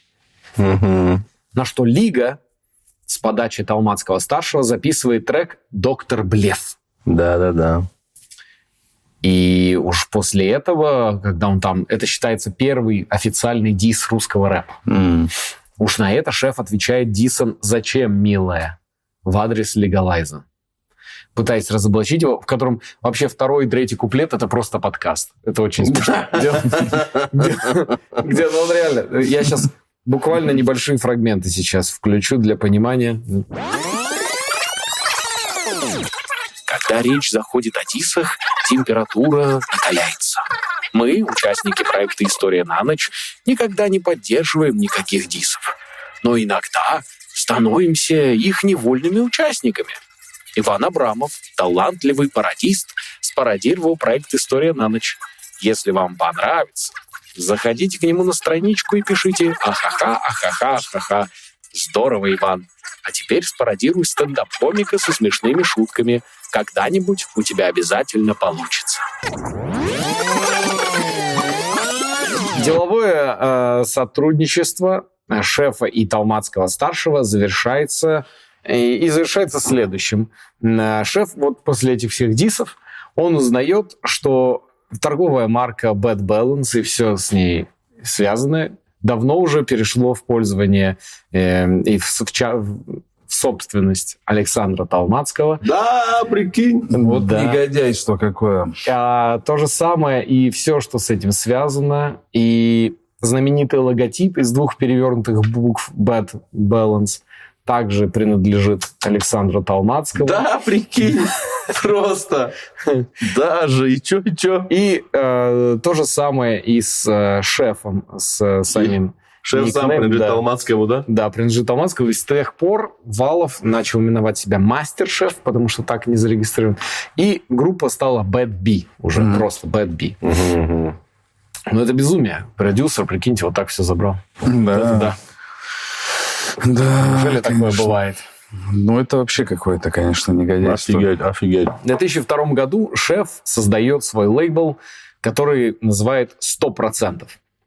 [SPEAKER 1] На что Лига с подачи Талмацкого-старшего записывает трек «Доктор Блеф».
[SPEAKER 3] Да.
[SPEAKER 1] И уж после этого, когда он там... Это считается первый официальный дисс русского рэпа. Уж на это шеф отвечает диссом «Зачем, милая?» в адрес Легалайза, пытаясь разоблачить его, в котором вообще второй и третий куплет — это просто подкаст. Это очень смешно. Где он реально... Я сейчас буквально небольшие фрагменты сейчас включу для понимания. Когда речь заходит о диссах, температура накаляется. Мы, участники проекта «История на ночь», никогда не поддерживаем никаких диссов. Но иногда становимся их невольными участниками. Иван Абрамов, талантливый пародист, спародировал проект «История на ночь». Если вам понравится, заходите к нему на страничку и пишите «Ахаха, ахаха, ахаха». Здорово, Иван. А теперь спародируй стендап-комика со смешными шутками. Когда-нибудь у тебя обязательно получится. Деловое сотрудничество шефа и Талмацкого-старшего завершается следующим. Шеф вот после этих всех диссов, он узнает, что торговая марка Bad Balance и все с ней связанное давно уже перешло в пользование и в в собственность Александра Толмацкого.
[SPEAKER 3] Да, прикинь!
[SPEAKER 2] Вот да. Негодяйство какое.
[SPEAKER 1] То же самое и все, что с этим связано. И знаменитый логотип из 2 перевернутых букв Bad Balance также принадлежит Александру Толмацкому.
[SPEAKER 3] Да, прикинь! Просто! Даже, и чё?
[SPEAKER 1] И то же самое и с шефом, с самим...
[SPEAKER 3] Шеф сам принадлежит Толмацкому, да?
[SPEAKER 1] Да, принадлежит Толмацкому. И с тех пор Valve начал именовать себя Мастер-шеф, потому что так не зарегистрирован. И группа стала Bad B. Уже просто Bad B. Но это безумие. Продюсер, прикиньте, вот так все забрал.
[SPEAKER 2] Да.
[SPEAKER 1] Неужели такое бывает?
[SPEAKER 2] Ну, это вообще какое-то, конечно, негодяйство.
[SPEAKER 3] Офигеть.
[SPEAKER 1] В 2002 году шеф создает свой лейбл, который называет 100%.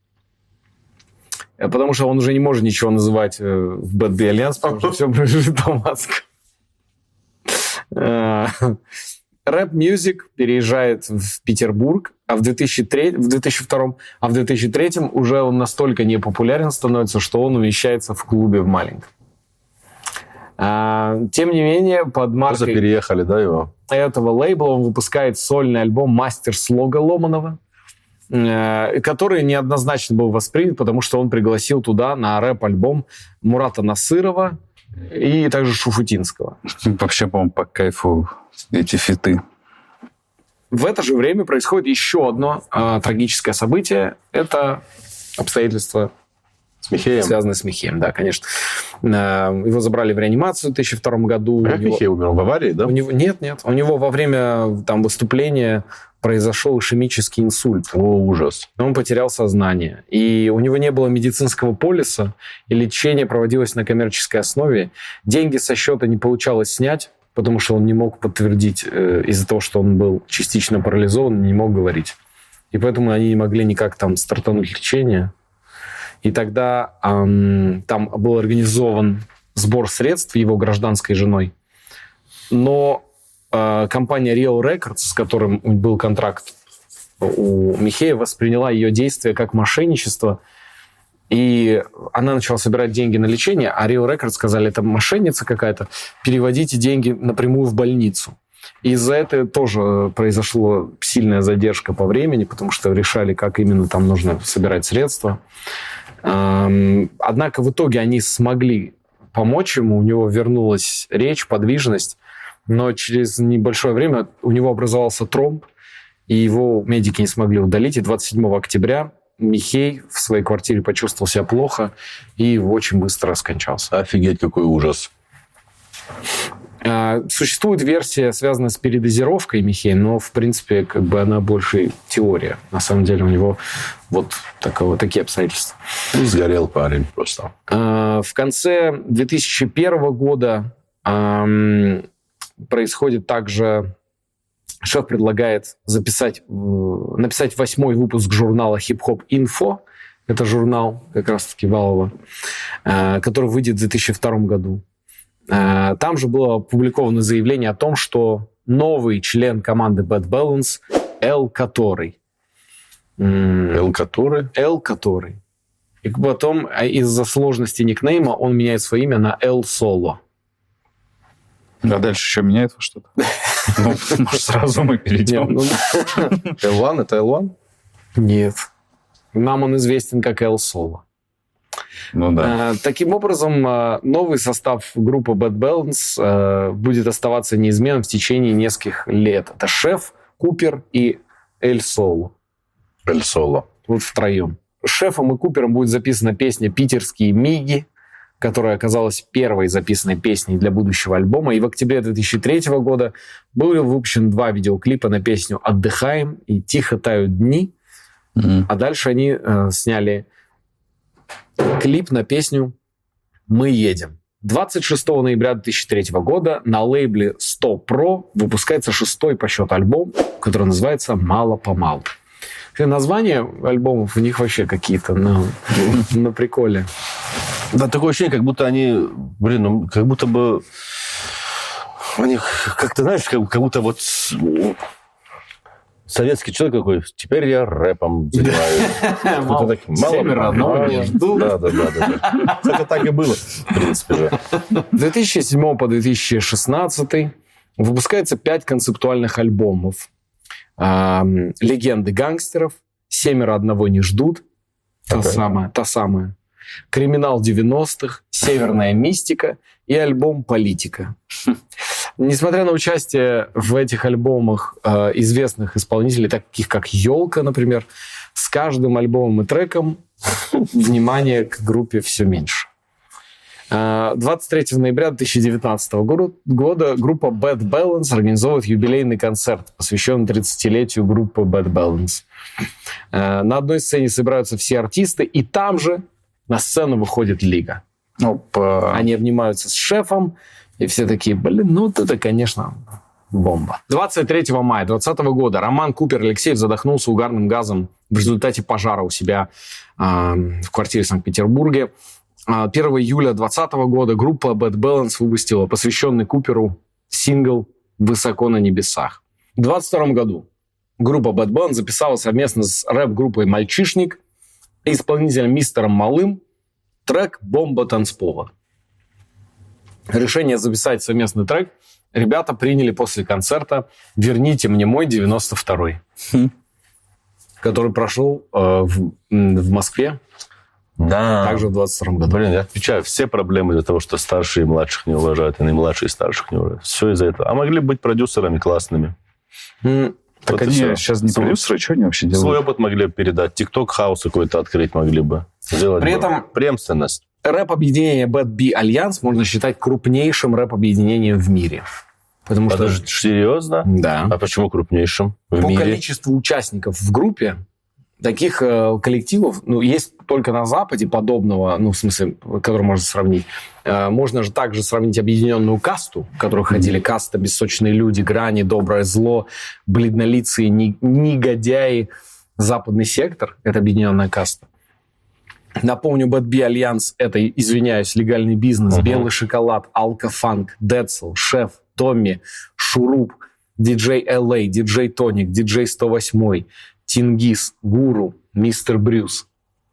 [SPEAKER 1] Потому что он уже не может ничего называть в Bad B Alliance, потому что все принадлежит Толмацкому. Рэп Music переезжает в Петербург, в 2002, а в 2003 уже он настолько непопулярен становится, что он умещается в клубе в маленьком. Тем не менее, под маркой
[SPEAKER 3] переехали, да, его?
[SPEAKER 1] Этого лейбла он выпускает сольный альбом «Мастер слога Ломанова», который неоднозначно был воспринят, потому что он пригласил туда на рэп-альбом Мурата Насырова и также Шуфутинского.
[SPEAKER 2] Вообще, по-моему, по кайфу эти фиты.
[SPEAKER 1] В это же время происходит еще одно трагическое событие. Это обстоятельства, связанные с Михеем. Да, конечно. Его забрали в реанимацию в 2002 году.
[SPEAKER 3] Как Михей умер? В аварии, да?
[SPEAKER 1] Нет. У него во время выступления произошел ишемический инсульт.
[SPEAKER 3] О, ужас.
[SPEAKER 1] Он потерял сознание. И у него не было медицинского полиса, и лечение проводилось на коммерческой основе. Деньги со счета не получалось снять, потому что он не мог подтвердить из-за того, что он был частично парализован, не мог говорить. И поэтому они не могли никак там стартануть лечение. И тогда там был организован сбор средств его гражданской женой. Но компания Real Records, с которым был контракт у Михея, восприняла ее действия как мошенничество. И она начала собирать деньги на лечение, а Real Records сказали, это мошенница какая-то, переводите деньги напрямую в больницу. И из-за этого тоже произошла сильная задержка по времени, потому что решали, как именно там нужно собирать средства. Однако в итоге они смогли помочь ему, у него вернулась речь, подвижность, но через небольшое время у него образовался тромб, и его медики не смогли удалить, и 27 октября Михей в своей квартире почувствовал себя плохо и очень быстро скончался.
[SPEAKER 3] Офигеть, какой ужас.
[SPEAKER 1] Существует версия, связанная с передозировкой Михея, но, в принципе, она больше теория. На самом деле у него такие обстоятельства.
[SPEAKER 3] Сгорел парень просто.
[SPEAKER 1] В конце 2001 года происходит также... Шеф предлагает написать 8-й выпуск журнала «Хип-хоп Инфо». Это журнал как раз-таки Valve, который выйдет в 2002 году. Там же было опубликовано заявление о том, что новый член команды Bad Balance L. Который.
[SPEAKER 3] L. Который?
[SPEAKER 1] L. Который. И потом из-за сложности никнейма он меняет свое имя на L. Solo.
[SPEAKER 2] А дальше еще меняет что-то? Может, сразу мы перейдем.
[SPEAKER 3] L1? Это L1?
[SPEAKER 1] Нет. Нам он известен как L. Solo.
[SPEAKER 2] Ну да.
[SPEAKER 1] Таким образом, новый состав группы Bad Balance будет оставаться неизменным в течение нескольких лет. Это Шеф, Купер и Эль Соло.
[SPEAKER 3] Эль Соло.
[SPEAKER 1] Вот втроем. Шефом и Купером будет записана песня «Питерские миги», которая оказалась первой записанной песней для будущего альбома. И в октябре 2003 года были выпущены 2 видеоклипа на песню «Отдыхаем» и «Тихо тают дни». А дальше они сняли клип на песню «Мы едем». 26 ноября 2003 года на лейбле 100 Pro выпускается 6-й по счету альбом, который называется «Мало-помалу». Названия альбомов у них вообще какие-то на приколе.
[SPEAKER 3] Да, такое ощущение, как будто они, как будто бы у них как-то, знаешь, как будто вот Советский человек какой, теперь я рэпом занимаюсь.
[SPEAKER 1] Мало не жду.
[SPEAKER 3] Да. Это так и было, в принципе же.
[SPEAKER 1] С 2007 по 2016 выпускается 5 концептуальных альбомов. «Легенды гангстеров», «Семеро одного не ждут», та самая. «Криминал 90-х», «Северная мистика» и альбом «Политика». Несмотря на участие в этих альбомах известных исполнителей, таких как «Елка», например, с каждым альбомом и треком внимание к группе все меньше. 23 ноября 2019 года группа Bad Balance организовывает юбилейный концерт, посвященный 30-летию группы Bad Balance. На одной сцене собираются все артисты, и там же на сцену выходит Лига.
[SPEAKER 2] Опа.
[SPEAKER 1] Они обнимаются с шефом, и все такие, вот это, конечно, бомба. 23 мая 2020 года Роман Купер Алексеев задохнулся угарным газом в результате пожара у себя в квартире в Санкт-Петербурге. 1 июля 2020 года группа Bad Balance выпустила посвященный Куперу сингл «Высоко на небесах». В 2022 году группа Bad Balance записала совместно с рэп-группой «Мальчишник» и исполнителем Мистером Малым трек «Бомба танцпола». Решение записать совместный трек ребята приняли после концерта «Верните мне мой 92-й», который прошел в Москве.
[SPEAKER 3] Да.
[SPEAKER 1] Также в 22 году.
[SPEAKER 3] Я отвечаю, все проблемы из-за того, что старшие и младших не уважают, и младшие и старших не уважают. Все из-за этого. А могли бы быть продюсерами классными.
[SPEAKER 2] Так они сейчас не продюсеры, что они вообще делают?
[SPEAKER 3] Свой опыт могли бы передать, TikTok-хаус какой-то открыть могли бы. Сделать
[SPEAKER 1] при этом
[SPEAKER 3] преемственность.
[SPEAKER 1] Рэп-объединение Bad B Alliance можно считать крупнейшим рэп-объединением в мире. Потому что...
[SPEAKER 3] Серьезно?
[SPEAKER 1] Да.
[SPEAKER 3] А почему крупнейшим в мире?
[SPEAKER 1] По количеству участников в группе таких коллективов, есть только на Западе подобного, в смысле, который можно сравнить. Можно же также сравнить объединенную касту, в которой ходили каста, бессочные люди, грани, доброе зло, бледнолицые негодяи. Западный сектор – это объединенная каста. Напомню, Bad B Alliance – это, извиняюсь, легальный бизнес, белый шоколад, алкофанк, Децл, Шеф, Томми, Шуруп, диджей LA, диджей Тоник, диджей 108, Тингис, Гуру, Мистер Брюс.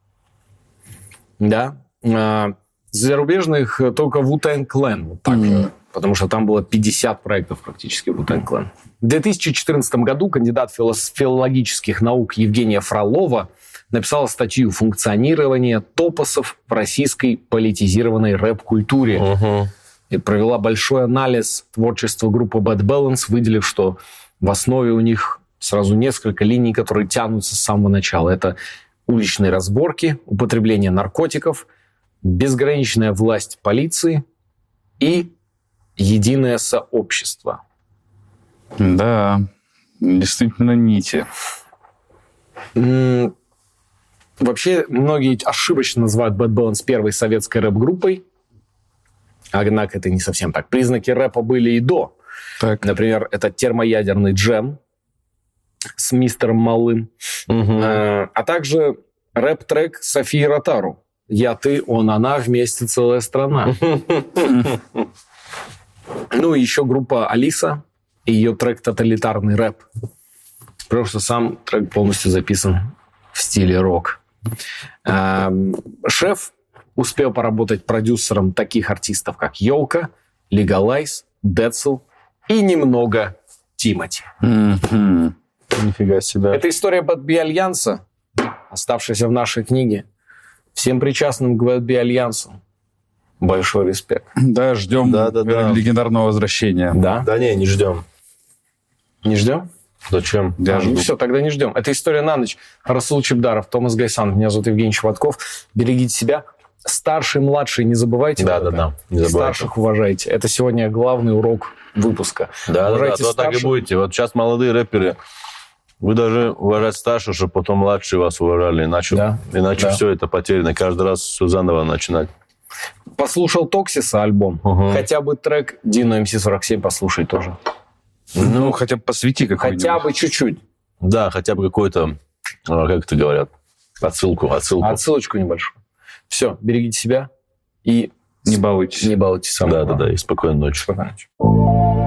[SPEAKER 1] Да? Зарубежных только Wu-Tang Clan. Вот так же. Потому что там было 50 проектов практически Wu-Tang Clan. В 2014 году кандидат филологических наук Евгения Фролова написала статью «Функционирование топосов в российской политизированной рэп-культуре». И провела большой анализ творчества группы Bad Balance, выделив, что в основе у них сразу несколько линий, которые тянутся с самого начала. Это уличные разборки, употребление наркотиков, безграничная власть полиции и единое сообщество.
[SPEAKER 2] Да, действительно нити.
[SPEAKER 1] Вообще, многие ошибочно называют Bad Balance первой советской рэп-группой. Однако это не совсем так. Признаки рэпа были и до.
[SPEAKER 2] Так.
[SPEAKER 1] Например, это термоядерный джем с Мистером Малым. А также рэп-трек Софии Ротару. «Я, ты, он, она, вместе целая страна». И еще группа Алиса и ее трек «Тоталитарный рэп». Потому что сам трек полностью записан в стиле рок. Шеф успел поработать продюсером таких артистов, как Елка, Legalize, Децл и немного Тимати.
[SPEAKER 3] Нифига себе.
[SPEAKER 1] Это история Bad B Альянса, оставшаяся в нашей книге. Всем причастным к Bad B Альянсу большой респект.
[SPEAKER 2] Да, ждем легендарного возвращения.
[SPEAKER 1] Да?
[SPEAKER 3] Да не ждем.
[SPEAKER 1] Не ждем?
[SPEAKER 3] Зачем?
[SPEAKER 1] Все, тогда не ждем. Это история на ночь. Расул Чебдаров, Томас Гайсан. Меня зовут Евгений Чеботков. Берегите себя. Старшие, младшие, не забывайте.
[SPEAKER 3] Да. Не забывайте.
[SPEAKER 1] Старших уважайте. Это сегодня главный урок выпуска.
[SPEAKER 3] Уважайте старших. Так и будете. Вот сейчас молодые рэперы, вы должны уважать старших, чтобы потом младшие вас уважали. Иначе все это потеряно. Каждый раз все заново начинать.
[SPEAKER 1] Послушал Токсиса альбом. Хотя бы трек Dino MC47 послушай тоже.
[SPEAKER 2] Хотя бы посвяти какой-нибудь.
[SPEAKER 1] Хотя бы чуть-чуть.
[SPEAKER 3] Да, хотя бы какой-то, как это говорят, отсылку.
[SPEAKER 1] Отсылочку небольшую. Все, берегите себя и
[SPEAKER 2] не балуйтесь.
[SPEAKER 1] Не балуйтесь.
[SPEAKER 3] Да, и спокойной ночи.
[SPEAKER 1] Спокойной ночи.